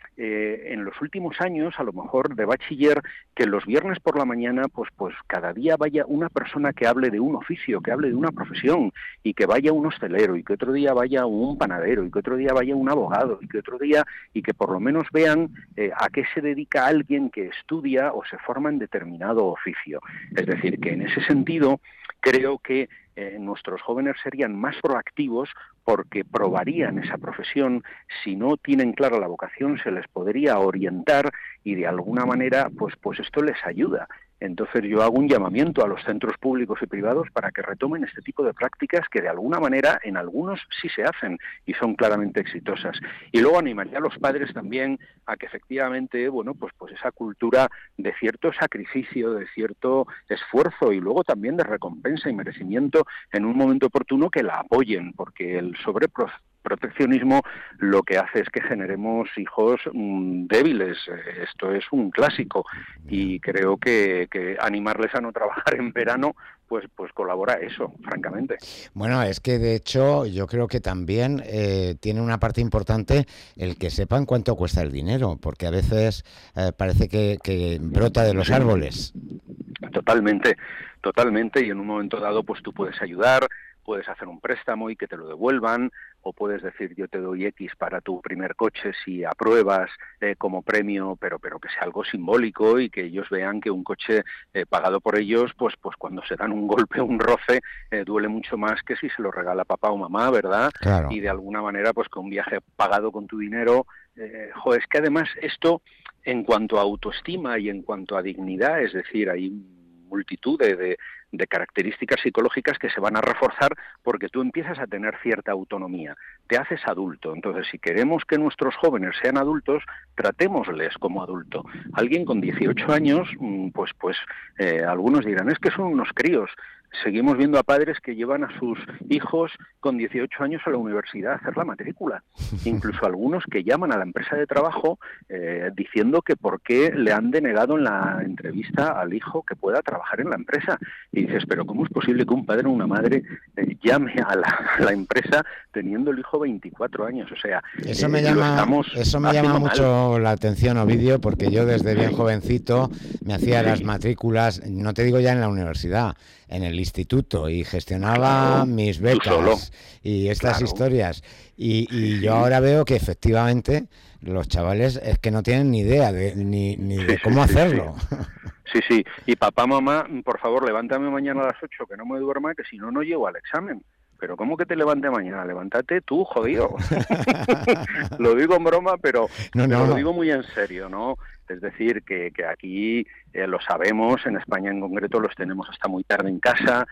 en los últimos años, a lo mejor de bachiller, que los viernes por la mañana, pues cada día vaya una persona que hable de un oficio, que hable de una profesión, y que vaya un hostelero, y que otro día vaya un panadero, y que otro día vaya un abogado, y que otro día, y que por lo menos vean a qué se dedica alguien que estudia o se forma en determinado oficio. Es decir, que en ese sentido creo que nuestros jóvenes serían más proactivos porque probarían esa profesión. Si no tienen clara la vocación, se les podría orientar y de alguna manera pues esto les ayuda. Entonces yo hago un llamamiento a los centros públicos y privados para que retomen este tipo de prácticas que de alguna manera en algunos sí se hacen y son claramente exitosas. Y luego animaría a los padres también a que efectivamente, bueno, pues esa cultura de cierto sacrificio, de cierto esfuerzo y luego también de recompensa y merecimiento en un momento oportuno, que la apoyen, porque el sobreproteccionismo lo que hace es que generemos hijos débiles. Esto es un clásico y creo que animarles a no trabajar en verano pues colabora eso, francamente. Bueno, es que de hecho yo creo que también tiene una parte importante el que sepan cuánto cuesta el dinero, porque a veces parece que brota de los árboles. Totalmente, y en un momento dado pues tú puedes ayudar, puedes hacer un préstamo y que te lo devuelvan, o puedes decir yo te doy X para tu primer coche si apruebas como premio, pero que sea algo simbólico y que ellos vean que un coche pagado por ellos, pues cuando se dan un golpe, un roce, duele mucho más que si se lo regala papá o mamá, ¿verdad? Claro. Y de alguna manera pues que un viaje pagado con tu dinero, es que además esto en cuanto a autoestima y en cuanto a dignidad, es decir, hay multitud de características psicológicas que se van a reforzar porque tú empiezas a tener cierta autonomía, te haces adulto. Entonces, si queremos que nuestros jóvenes sean adultos, tratémosles como adulto. Alguien con 18 años, pues algunos dirán, es que son unos críos. Seguimos viendo a padres que llevan a sus hijos con 18 años a la universidad a hacer la matrícula. Incluso algunos que llaman a la empresa de trabajo diciendo que por qué le han denegado en la entrevista al hijo que pueda trabajar en la empresa. Y dices, pero ¿cómo es posible que un padre o una madre llame a la empresa teniendo el hijo 24 años? O sea, eso me llama mucho la atención, Ovidio, porque yo desde bien jovencito me hacía las matrículas, no te digo ya en la universidad, en el instituto, y gestionaba mis becas y estas historias. Y yo ahora veo que efectivamente los chavales es que no tienen ni idea ni de cómo hacerlo. Sí, y papá, mamá, por favor, levántame mañana a las 8, que no me duerma, que si no, no llego al examen. Pero ¿cómo que te levante mañana? Levántate tú, jodido. Lo digo en broma, pero lo digo muy en serio, ¿no? Es decir, que aquí lo sabemos, en España en concreto los tenemos hasta muy tarde en casa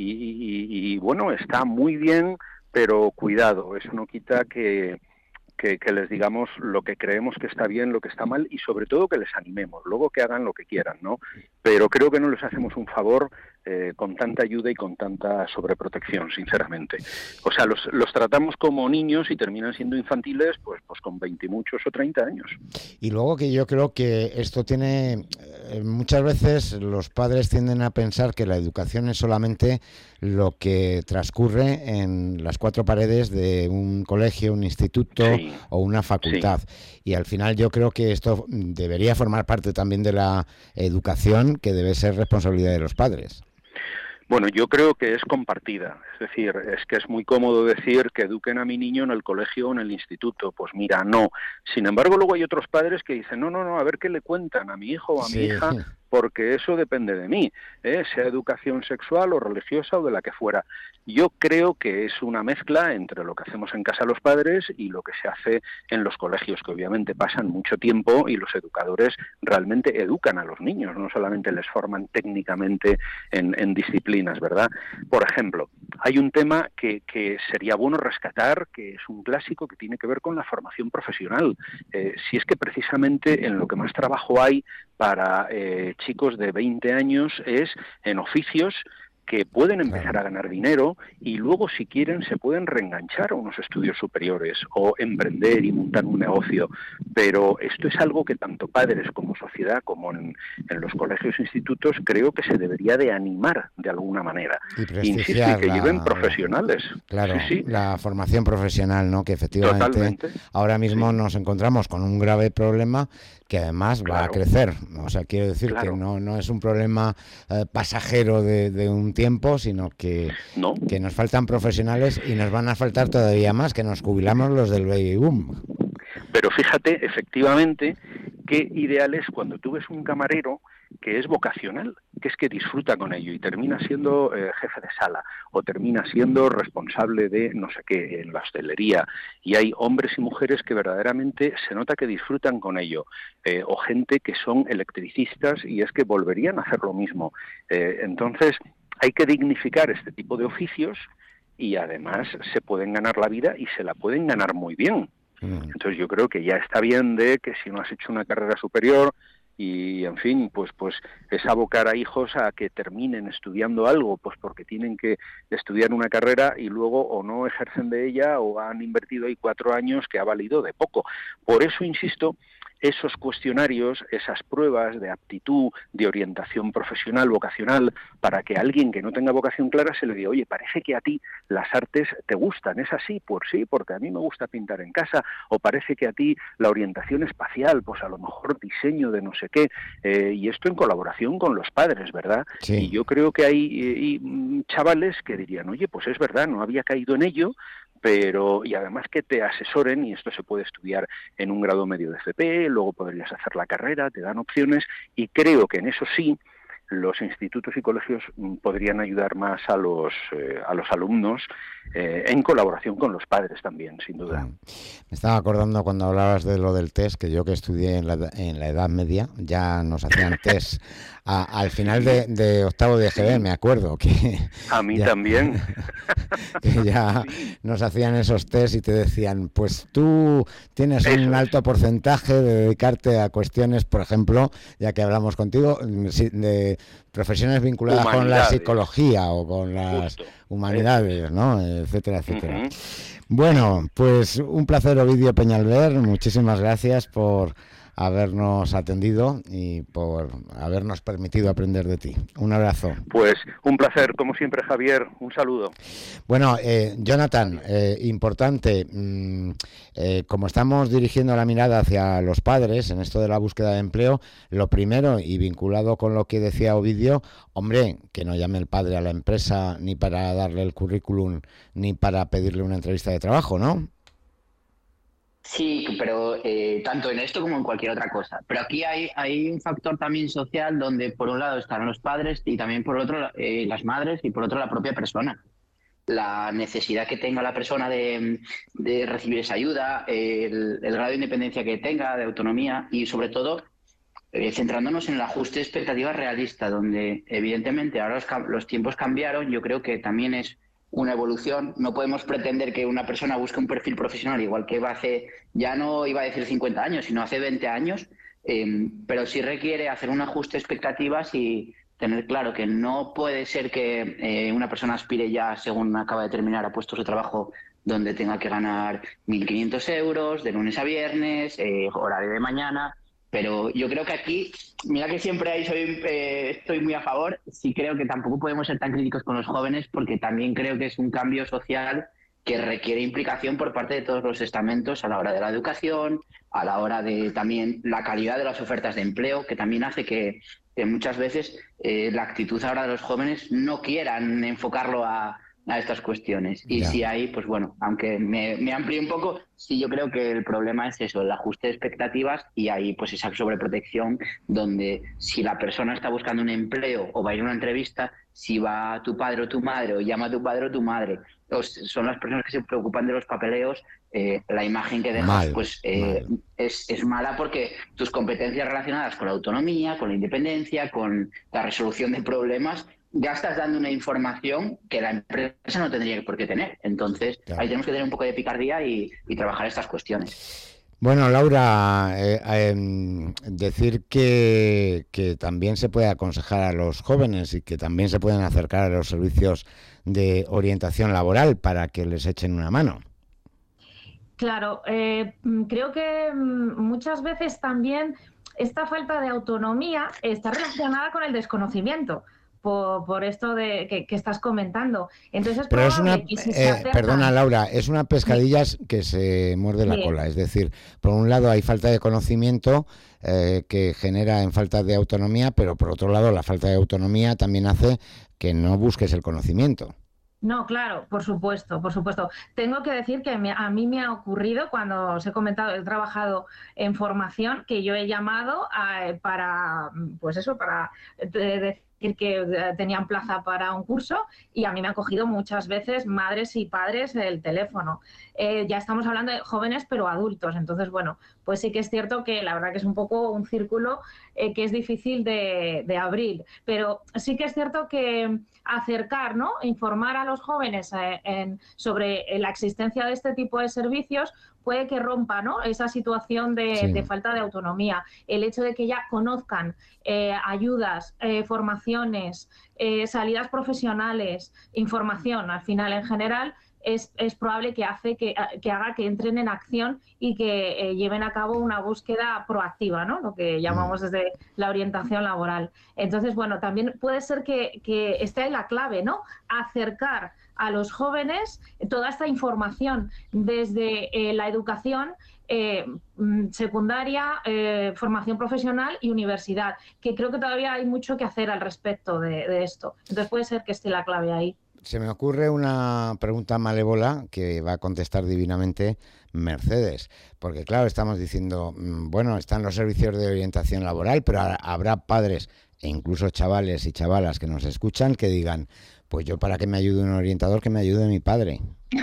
y bueno, está muy bien, pero cuidado, eso no quita que les digamos lo que creemos que está bien, lo que está mal y sobre todo que les animemos, luego que hagan lo que quieran, ¿no? Pero creo que no les hacemos un favor con tanta ayuda y con tanta sobreprotección, sinceramente. O sea, los tratamos como niños y terminan siendo infantiles pues con 20 y muchos o 30 años. Y luego que yo creo que esto tiene... muchas veces los padres tienden a pensar que la educación es solamente lo que transcurre en las cuatro paredes de un colegio, un instituto o una facultad. Y al final yo creo que esto debería formar parte también de la educación, que debe ser responsabilidad de los padres. Bueno, yo creo que es compartida, es decir, es que es muy cómodo decir que eduquen a mi niño en el colegio o en el instituto, pues mira, no. Sin embargo, luego hay otros padres que dicen, no, a ver qué le cuentan a mi hijo o a mi hija, porque eso depende de mí, sea educación sexual o religiosa o de la que fuera. Yo creo que es una mezcla entre lo que hacemos en casa los padres y lo que se hace en los colegios, que obviamente pasan mucho tiempo y los educadores realmente educan a los niños, no solamente les forman técnicamente en disciplinas, ¿verdad? Por ejemplo, hay un tema que sería bueno rescatar, que es un clásico que tiene que ver con la formación profesional. Si es que precisamente en lo que más trabajo hay para chicos de 20 años es en oficios que pueden empezar a ganar dinero y luego, si quieren, se pueden reenganchar a unos estudios superiores o emprender y montar un negocio. Pero esto es algo que tanto padres como sociedad, como en los colegios e institutos, creo que se debería de animar de alguna manera. Insisto, y que lleven profesionales. Claro, sí. La formación profesional, ¿no? Que efectivamente Totalmente. Ahora mismo nos encontramos con un grave problema que además va a crecer. O sea, quiero decir que no es un problema pasajero de un tiempo, sino que nos faltan profesionales y nos van a faltar todavía más, que nos jubilamos los del baby boom. Pero fíjate, efectivamente, qué ideal es cuando tú ves un camarero que es vocacional, que es que disfruta con ello y termina siendo jefe de sala o termina siendo responsable de no sé qué en la hostelería, y hay hombres y mujeres que verdaderamente se nota que disfrutan con ello, o gente que son electricistas y es que volverían a hacer lo mismo. Entonces hay que dignificar este tipo de oficios y además se pueden ganar la vida y se la pueden ganar muy bien. Entonces yo creo que ya está bien de que si no has hecho una carrera superior y, en fin, pues es abocar a hijos a que terminen estudiando algo, pues porque tienen que estudiar una carrera y luego o no ejercen de ella o han invertido ahí 4 años que ha valido de poco. Por eso, insisto, esos cuestionarios, esas pruebas de aptitud, de orientación profesional, vocacional, para que a alguien que no tenga vocación clara se le diga, oye, parece que a ti las artes te gustan, ¿es así? Pues sí, porque a mí me gusta pintar en casa, o parece que a ti la orientación espacial, pues a lo mejor diseño de no sé qué, y esto en colaboración con los padres, ¿verdad? Sí. Y yo creo que hay chavales que dirían, oye, pues es verdad, no había caído en ello, y además que te asesoren, y esto se puede estudiar en un grado medio de FP, luego podrías hacer la carrera, te dan opciones, y creo que en eso sí los institutos y colegios podrían ayudar más a los alumnos, en colaboración con los padres también, sin duda. Me estaba acordando cuando hablabas de lo del test, que yo que estudié en la Edad Media, ya nos hacían test al final de octavo de GB, me acuerdo. Que a mí también. Que ya nos hacían esos test y te decían, pues tú tienes un alto porcentaje de dedicarte a cuestiones, por ejemplo, ya que hablamos contigo, de profesiones vinculadas con la psicología o con las humanidades, ¿no? Etcétera, etcétera. Bueno, pues un placer, Ovidio Peñalver. Muchísimas gracias por habernos atendido y por habernos permitido aprender de ti. Un abrazo. Pues un placer, como siempre, Javier. Un saludo. Bueno, Jonathan, importante, como estamos dirigiendo la mirada hacia los padres en esto de la búsqueda de empleo, lo primero, y vinculado con lo que decía Ovidio, hombre, que no llame el padre a la empresa ni para darle el currículum ni para pedirle una entrevista de trabajo, ¿no? Sí, pero tanto en esto como en cualquier otra cosa. Pero aquí hay un factor también social donde por un lado están los padres y también por otro las madres y por otro la propia persona. La necesidad que tenga la persona de recibir esa ayuda, el grado de independencia que tenga, de autonomía y sobre todo centrándonos en el ajuste de expectativas realista, donde evidentemente ahora los tiempos cambiaron. Yo creo que también es una evolución. No podemos pretender que una persona busque un perfil profesional igual que hace, ya no iba a decir 50 años, sino hace 20 años, pero sí requiere hacer un ajuste de expectativas y tener claro que no puede ser que una persona aspire ya, según acaba de terminar, a puestos de trabajo donde tenga que ganar 1.500 euros de lunes a viernes, horario de mañana. Pero yo creo que aquí, mira que siempre ahí estoy muy a favor, sí creo que tampoco podemos ser tan críticos con los jóvenes porque también creo que es un cambio social que requiere implicación por parte de todos los estamentos a la hora de la educación, a la hora de también la calidad de las ofertas de empleo, que también hace que muchas veces la actitud ahora de los jóvenes no quieran enfocarlo a estas cuestiones. Y si hay, pues bueno, aunque me amplíe un poco, sí yo creo que el problema es eso, el ajuste de expectativas y ahí pues esa sobreprotección donde si la persona está buscando un empleo o va a ir a una entrevista, si va tu padre o tu madre o llama a tu padre o tu madre, son las personas que se preocupan de los papeleos, la imagen que dejas es mala porque tus competencias relacionadas con la autonomía, con la independencia, con la resolución de problemas, ya estás dando una información que la empresa no tendría por qué tener. Entonces, ahí tenemos que tener un poco de picardía y trabajar estas cuestiones. Bueno, Laura, decir que también se puede aconsejar a los jóvenes y que también se pueden acercar a los servicios de orientación laboral para que les echen una mano. Claro, creo que muchas veces también esta falta de autonomía está relacionada con el desconocimiento. Por esto de que estás comentando. Entonces, pero es una, que si se acercan... perdona Laura, es una pescadilla que se muerde la cola. Es decir, por un lado hay falta de conocimiento que genera en falta de autonomía, pero por otro lado la falta de autonomía también hace que no busques el conocimiento. No, claro, por supuesto, por supuesto. Tengo que decir que a mí me ha ocurrido, cuando os he comentado, he trabajado en formación, que yo he llamado para, pues eso, para decir que tenían plaza para un curso, y a mí me han cogido muchas veces madres y padres el teléfono. Ya estamos hablando de jóvenes pero adultos, entonces bueno, pues sí que es cierto que la verdad que es un poco un círculo que es difícil de abrir, pero sí que es cierto que acercar, ¿no?, informar a los jóvenes sobre la existencia de este tipo de servicios puede que rompa, ¿no?, esa situación de falta de autonomía. El hecho de que ya conozcan ayudas, formaciones, salidas profesionales, información al final en general, es probable que haga que entren en acción y que lleven a cabo una búsqueda proactiva, ¿no?, lo que llamamos desde la orientación laboral. Entonces, bueno, también puede ser que esté ahí la clave, ¿no?, acercar a los jóvenes toda esta información desde la educación secundaria, formación profesional y universidad, que creo que todavía hay mucho que hacer al respecto de esto. Entonces puede ser que esté la clave ahí. Se me ocurre una pregunta malévola que va a contestar divinamente Mercedes, porque claro, estamos diciendo, bueno, están los servicios de orientación laboral, pero habrá padres e incluso chavales y chavalas que nos escuchan que digan, pues yo para que me ayude un orientador, que me ayude mi padre.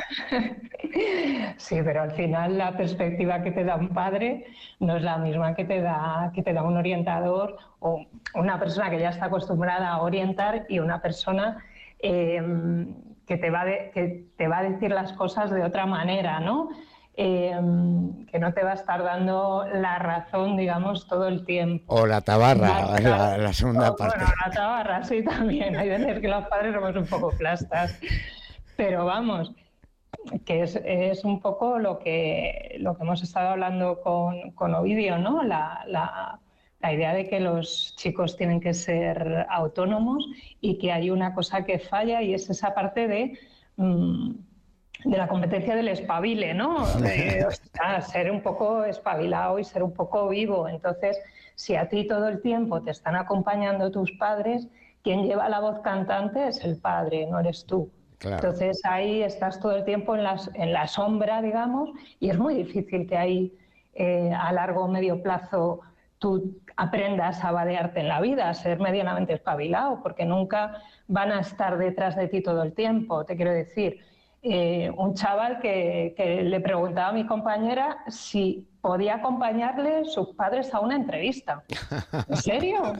Sí, pero al final la perspectiva que te da un padre no es la misma que te da un orientador o una persona que ya está acostumbrada a orientar y una persona que te va a decir las cosas de otra manera, ¿no? Que no te va a estar dando la razón, digamos, todo el tiempo. O la tabarra, la segunda parte. Bueno, la tabarra, sí, también. Hay veces que los padres somos un poco plastas. Pero vamos, que es un poco lo que hemos estado hablando con Ovidio, ¿no? La idea de que los chicos tienen que ser autónomos y que hay una cosa que falla y es esa parte de la competencia del espabile, ¿no? Ser un poco espabilado y ser un poco vivo. Entonces, si a ti todo el tiempo te están acompañando tus padres, quien lleva la voz cantante es el padre, no eres tú. Claro. Entonces ahí estás todo el tiempo en la sombra, digamos, y es muy difícil que ahí a largo o medio plazo tú aprendas a vadearte en la vida, a ser medianamente espabilado, porque nunca van a estar detrás de ti todo el tiempo. Te quiero decir, un chaval que le preguntaba a mi compañera si podía acompañarle sus padres a una entrevista. ¿En serio?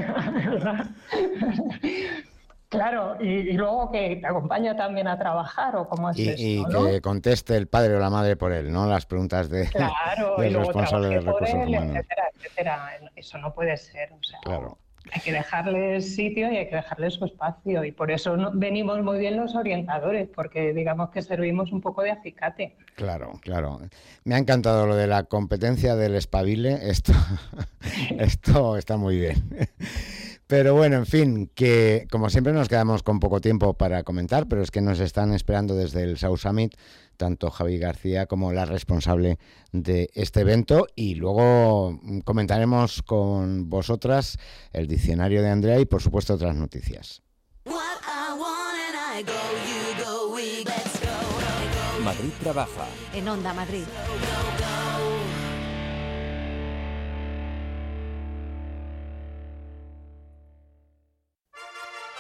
Claro, y luego que te acompaña también a trabajar, o cómo es esto, y ¿no? que conteste el padre o la madre por él, ¿no? Las preguntas del responsable de recursos humanos. Etcétera. Eso no puede ser. O sea, claro. Hay que dejarles sitio y hay que dejarles su espacio. Y por eso venimos muy bien los orientadores, porque digamos que servimos un poco de acicate. Claro, claro. Me ha encantado lo de la competencia del espabile. Esto está muy bien. Pero bueno, en fin, que como siempre nos quedamos con poco tiempo para comentar, pero es que nos están esperando desde el South Summit tanto Javi García como la responsable de este evento, y luego comentaremos con vosotras el diccionario de Andrea y por supuesto otras noticias. Madrid trabaja. En Onda Madrid.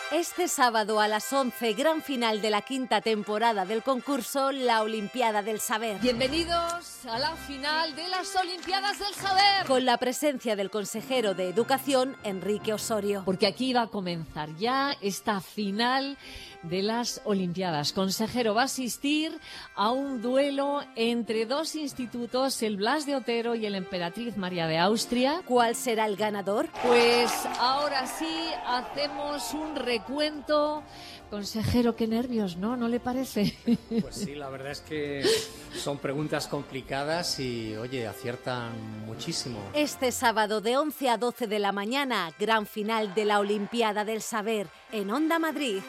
Este sábado a las 11, gran final de la 5ª temporada del concurso La Olimpiada del Saber. Bienvenidos a la final de las Olimpiadas del Saber. Con la presencia del consejero de Educación, Enrique Osorio. Porque aquí va a comenzar ya esta final de las Olimpiadas. Consejero, va a asistir a un duelo entre dos institutos, el Blas de Otero y el Emperatriz María de Austria. ¿Cuál será el ganador? Pues ahora sí, hacemos un recuento. Consejero, qué nervios, ¿no? ¿No le parece? Pues sí, la verdad es que son preguntas complicadas y, oye, aciertan muchísimo. Este sábado de 11 a 12 de la mañana, gran final de la Olimpiada del Saber en Onda Madrid.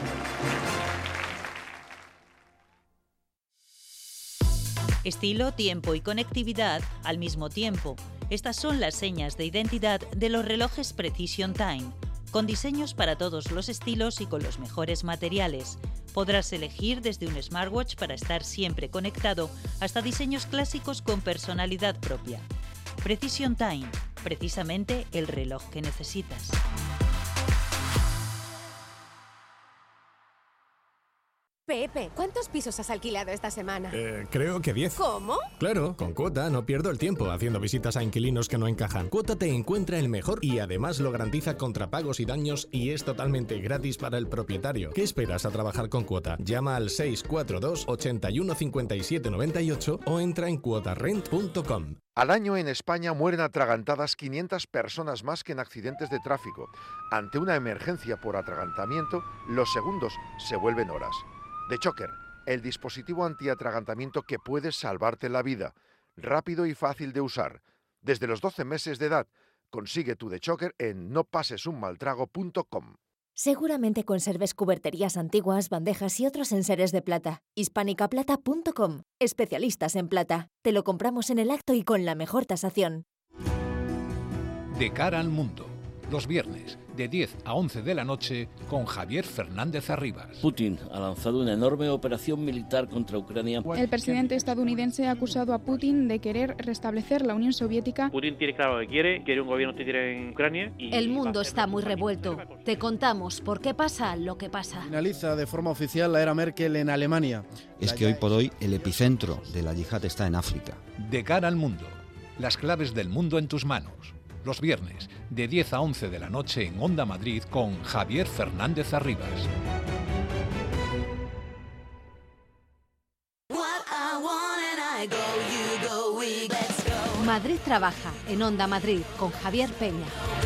Estilo, tiempo y conectividad al mismo tiempo. Estas son las señas de identidad de los relojes Precision Time, con diseños para todos los estilos y con los mejores materiales. Podrás elegir desde un smartwatch para estar siempre conectado hasta diseños clásicos con personalidad propia. Precision Time, precisamente el reloj que necesitas. Pepe, ¿cuántos pisos has alquilado esta semana? Creo que 10. ¿Cómo? Claro, con Cuota no pierdo el tiempo haciendo visitas a inquilinos que no encajan. Cuota te encuentra el mejor y además lo garantiza contra pagos y daños y es totalmente gratis para el propietario. ¿Qué esperas a trabajar con Cuota? Llama al 642 81 57 98 o entra en cuotarrent.com. Al año en España mueren atragantadas 500 personas más que en accidentes de tráfico. Ante una emergencia por atragantamiento, los segundos se vuelven horas. DeChocker, el dispositivo antiatragantamiento que puede salvarte la vida. Rápido y fácil de usar. Desde los 12 meses de edad, consigue tu DeChocker en nopasesunmaltrago.com. Seguramente conserves cuberterías antiguas, bandejas y otros enseres de plata. hispanicaplata.com. Especialistas en plata. Te lo compramos en el acto y con la mejor tasación. De cara al mundo. Los viernes, de 10 a 11 de la noche, con Javier Fernández Arribas. Putin ha lanzado una enorme operación militar contra Ucrania. El presidente estadounidense ha acusado a Putin de querer restablecer la Unión Soviética. Putin tiene claro lo que quiere un gobierno que tiene en Ucrania. El mundo está muy revuelto. Te contamos por qué pasa lo que pasa. Finaliza de forma oficial la era Merkel en Alemania. Es que hoy por hoy el epicentro de la yihad está en África. De cara al mundo. Las claves del mundo en tus manos. Los viernes, de 10 a 11 de la noche en Onda Madrid con Javier Fernández Arribas. Madrid trabaja en Onda Madrid con Javier Peña.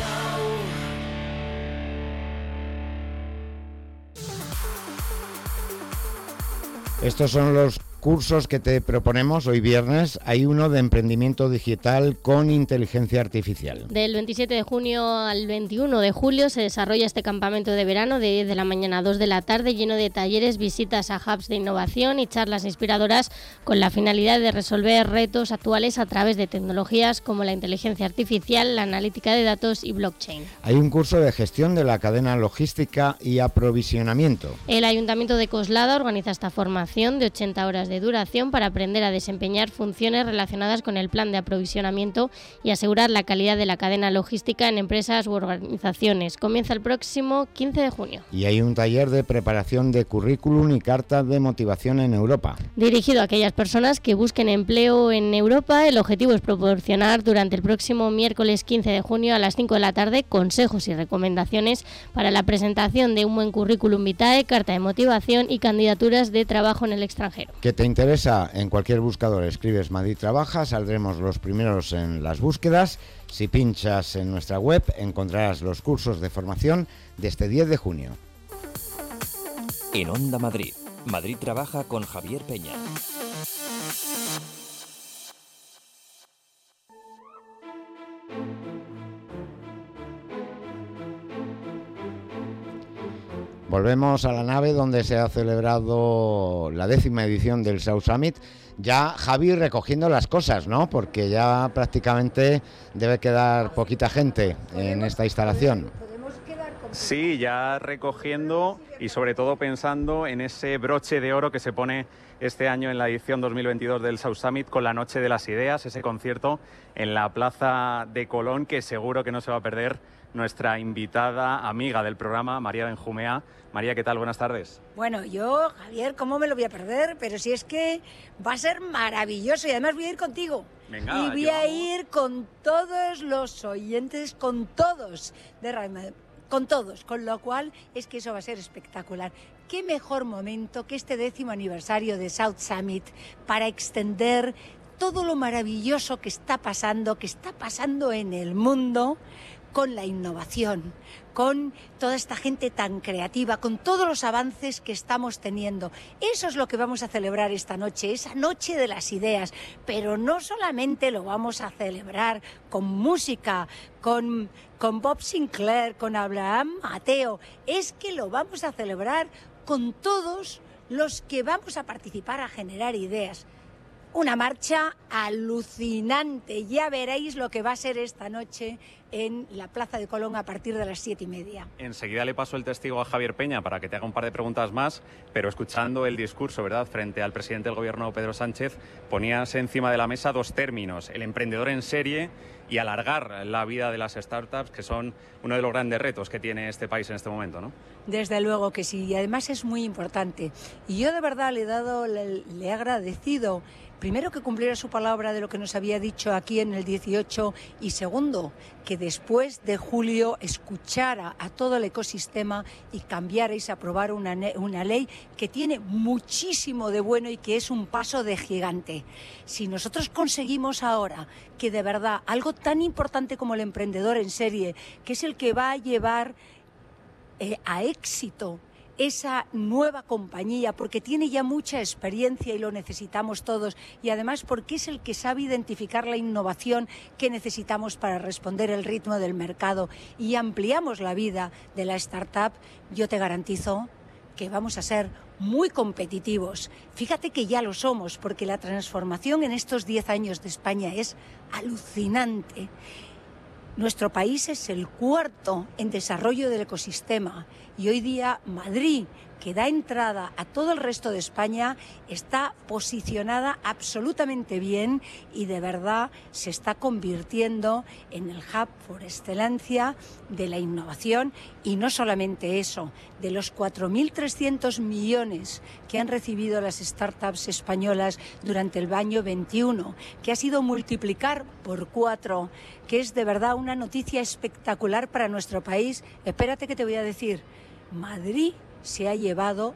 Estos son los cursos que te proponemos hoy viernes. Hay uno de emprendimiento digital con inteligencia artificial. Del 27 de junio al 21 de julio se desarrolla este campamento de verano de 10 de la mañana a 2 de la tarde, lleno de talleres, visitas a hubs de innovación y charlas inspiradoras con la finalidad de resolver retos actuales a través de tecnologías como la inteligencia artificial, la analítica de datos y blockchain. Hay un curso de gestión de la cadena logística y aprovisionamiento. El Ayuntamiento de Coslada organiza esta formación de 80 horas de duración para aprender a desempeñar funciones relacionadas con el plan de aprovisionamiento y asegurar la calidad de la cadena logística en empresas u organizaciones. Comienza el próximo 15 de junio. Y hay un taller de preparación de currículum y cartas de motivación en Europa. Dirigido a aquellas personas que busquen empleo en Europa, el objetivo es proporcionar durante el próximo miércoles 15 de junio a las 5 de la tarde consejos y recomendaciones para la presentación de un buen currículum vitae, carta de motivación y candidaturas de trabajo en el extranjero. ¿Qué te interesa? En cualquier buscador escribes Madrid Trabaja, saldremos los primeros en las búsquedas. Si pinchas en nuestra web encontrarás los cursos de formación de este 10 de junio. En Onda Madrid, Madrid Trabaja con Javier Peña. Volvemos a la nave donde se ha celebrado la 10ª edición del South Summit. Ya Javi recogiendo las cosas, ¿no? Porque ya prácticamente debe quedar poquita gente en esta instalación. Sí, ya recogiendo y sobre todo pensando en ese broche de oro que se pone este año en la edición 2022 del South Summit con la Noche de las Ideas, ese concierto en la Plaza de Colón que seguro que no se va a perder nuestra invitada amiga del programa, María Benjumea. María, ¿qué tal? Buenas tardes. Bueno, yo, Javier, ¿cómo me lo voy a perder? Pero si es que va a ser maravilloso y además voy a ir contigo. Venga, y voy a ir con todos los oyentes, con todos de Radio, con todos, con lo cual es que eso va a ser espectacular. Qué mejor momento que este 10º aniversario de South Summit para extender todo lo maravilloso que está pasando en el mundo con la innovación, con toda esta gente tan creativa, con todos los avances que estamos teniendo. Eso es lo que vamos a celebrar esta noche, esa noche de las ideas. Pero no solamente lo vamos a celebrar con música, con Bob Sinclair, con Abraham Mateo, es que lo vamos a celebrar con todos los que vamos a participar a generar ideas. Una marcha alucinante. Ya veréis lo que va a ser esta noche en la Plaza de Colón a partir de las 7:30. Enseguida le paso el testigo a Javier Peña para que te haga un par de preguntas más, pero escuchando el discurso, ¿verdad?, frente al presidente del Gobierno, Pedro Sánchez, ponías encima de la mesa dos términos: el emprendedor en serie y alargar la vida de las startups, que son uno de los grandes retos que tiene este país en este momento, ¿no? Desde luego que sí, y además es muy importante. Y yo de verdad le he agradecido, primero, que cumpliera su palabra de lo que nos había dicho aquí en el 18, y segundo, que después de julio escuchara a todo el ecosistema y cambiara y se aprobara una ley que tiene muchísimo de bueno y que es un paso de gigante. Si nosotros conseguimos ahora que de verdad algo tan importante como el emprendedor en serie, que es el que va a llevar a éxito esa nueva compañía, porque tiene ya mucha experiencia y lo necesitamos todos, y además porque es el que sabe identificar la innovación que necesitamos para responder el ritmo del mercado, y ampliamos la vida de la startup, yo te garantizo que vamos a ser muy competitivos. Fíjate que ya lo somos, porque la transformación en estos 10 años de España es alucinante. Nuestro país es el cuarto en desarrollo del ecosistema y hoy día Madrid, que da entrada a todo el resto de España, está posicionada absolutamente bien y de verdad se está convirtiendo en el hub por excelencia de la innovación. Y no solamente eso, de los 4.300 millones que han recibido las startups españolas durante el año 21, que ha sido multiplicar por 4, que es de verdad una noticia espectacular para nuestro país. Espérate que te voy a decir, Madrid se ha llevado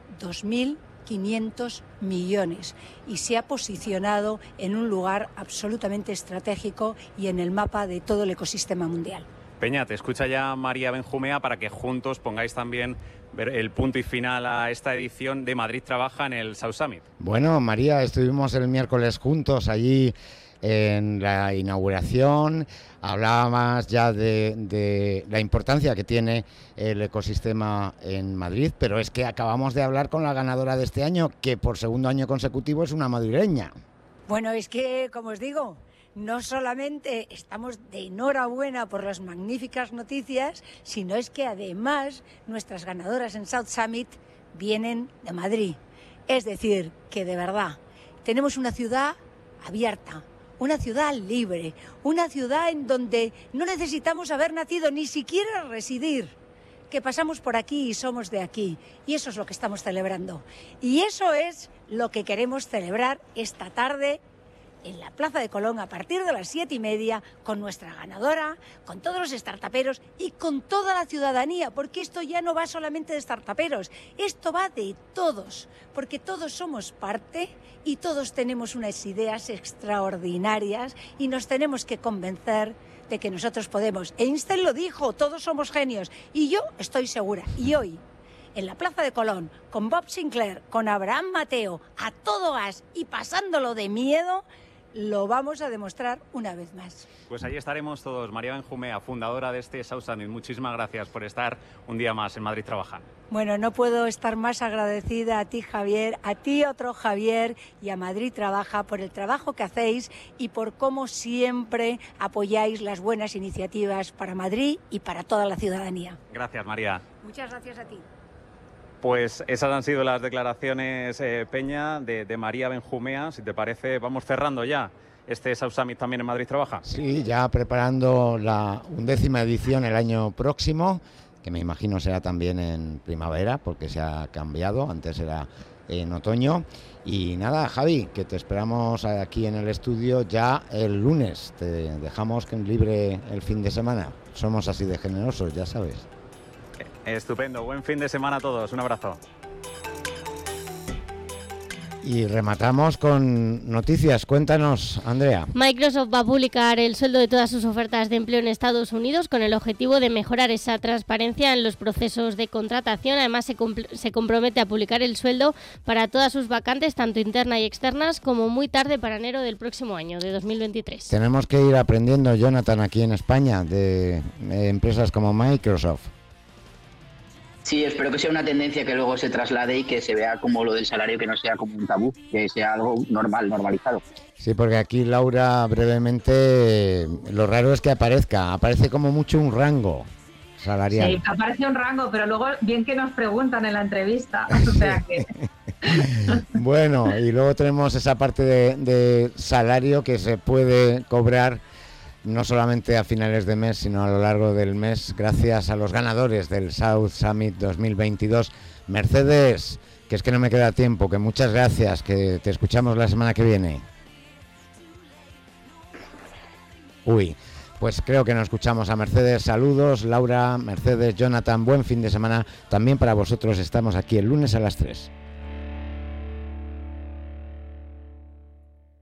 2.500 millones y se ha posicionado en un lugar absolutamente estratégico y en el mapa de todo el ecosistema mundial. Peña, te escucha ya María Benjumea para que juntos pongáis también el punto y final a esta edición de Madrid Trabaja en el South Summit. Bueno, María, estuvimos el miércoles juntos allí en la inauguración. Hablábamos ya de la importancia que tiene el ecosistema en Madrid, pero es que acabamos de hablar con la ganadora de este año, que por segundo año consecutivo es una madrileña. Bueno, es que, como os digo, no solamente estamos de enhorabuena por las magníficas noticias, sino es que además nuestras ganadoras en South Summit vienen de Madrid. Es decir, que de verdad tenemos una ciudad abierta, una ciudad libre, una ciudad en donde no necesitamos haber nacido, ni siquiera residir, que pasamos por aquí y somos de aquí. Y eso es lo que estamos celebrando. Y eso es lo que queremos celebrar esta tarde en la Plaza de Colón a partir de las 7:30 con nuestra ganadora, con todos los startuperos y con toda la ciudadanía, porque esto ya no va solamente de startuperos, esto va de todos, porque todos somos parte y todos tenemos unas ideas extraordinarias y nos tenemos que convencer de que nosotros podemos. Einstein lo dijo, todos somos genios, y yo estoy segura. Y hoy, en la Plaza de Colón, con Bob Sinclair, con Abraham Mateo, a todo gas y pasándolo de miedo, lo vamos a demostrar una vez más. Pues ahí estaremos todos. María Benjumea, fundadora de este South Summit, muchísimas gracias por estar un día más en Madrid trabajando. Bueno, no puedo estar más agradecida a ti, Javier, a ti otro Javier y a Madrid Trabaja por el trabajo que hacéis y por cómo siempre apoyáis las buenas iniciativas para Madrid y para toda la ciudadanía. Gracias, María. Muchas gracias a ti. Pues esas han sido las declaraciones, Peña, de María Benjumea. Si te parece, vamos cerrando ya este South Summit también en Madrid Trabaja. Sí, ya preparando la 11ª edición el año próximo, que me imagino será también en primavera, porque se ha cambiado, antes era en otoño. Y nada, Javi, que te esperamos aquí en el estudio ya el lunes. Te dejamos libre el fin de semana. Somos así de generosos, ya sabes. Estupendo, buen fin de semana a todos, un abrazo. Y rematamos con noticias. Cuéntanos, Andrea. Microsoft va a publicar el sueldo de todas sus ofertas de empleo en Estados Unidos con el objetivo de mejorar esa transparencia en los procesos de contratación. Además, se compromete a publicar el sueldo para todas sus vacantes, tanto internas y externas, como muy tarde para enero del próximo año, de 2023. Tenemos que ir aprendiendo, Jonathan, aquí en España, de empresas como Microsoft. Sí, espero que sea una tendencia que luego se traslade y que se vea como lo del salario, que no sea como un tabú, que sea algo normalizado. Sí, porque aquí Laura, brevemente, lo raro es que aparece como mucho un rango salarial. Sí, aparece un rango, pero luego bien que nos preguntan en la entrevista, o sea que... Bueno, y luego tenemos esa parte de salario que se puede cobrar no solamente a finales de mes, sino a lo largo del mes, gracias a los ganadores del South Summit 2022. Mercedes, que es que no me queda tiempo, que muchas gracias, que te escuchamos la semana que viene. Uy, pues creo que nos escuchamos a Mercedes. Saludos, Laura, Mercedes, Jonathan, buen fin de semana. También para vosotros, estamos aquí el lunes a las 3.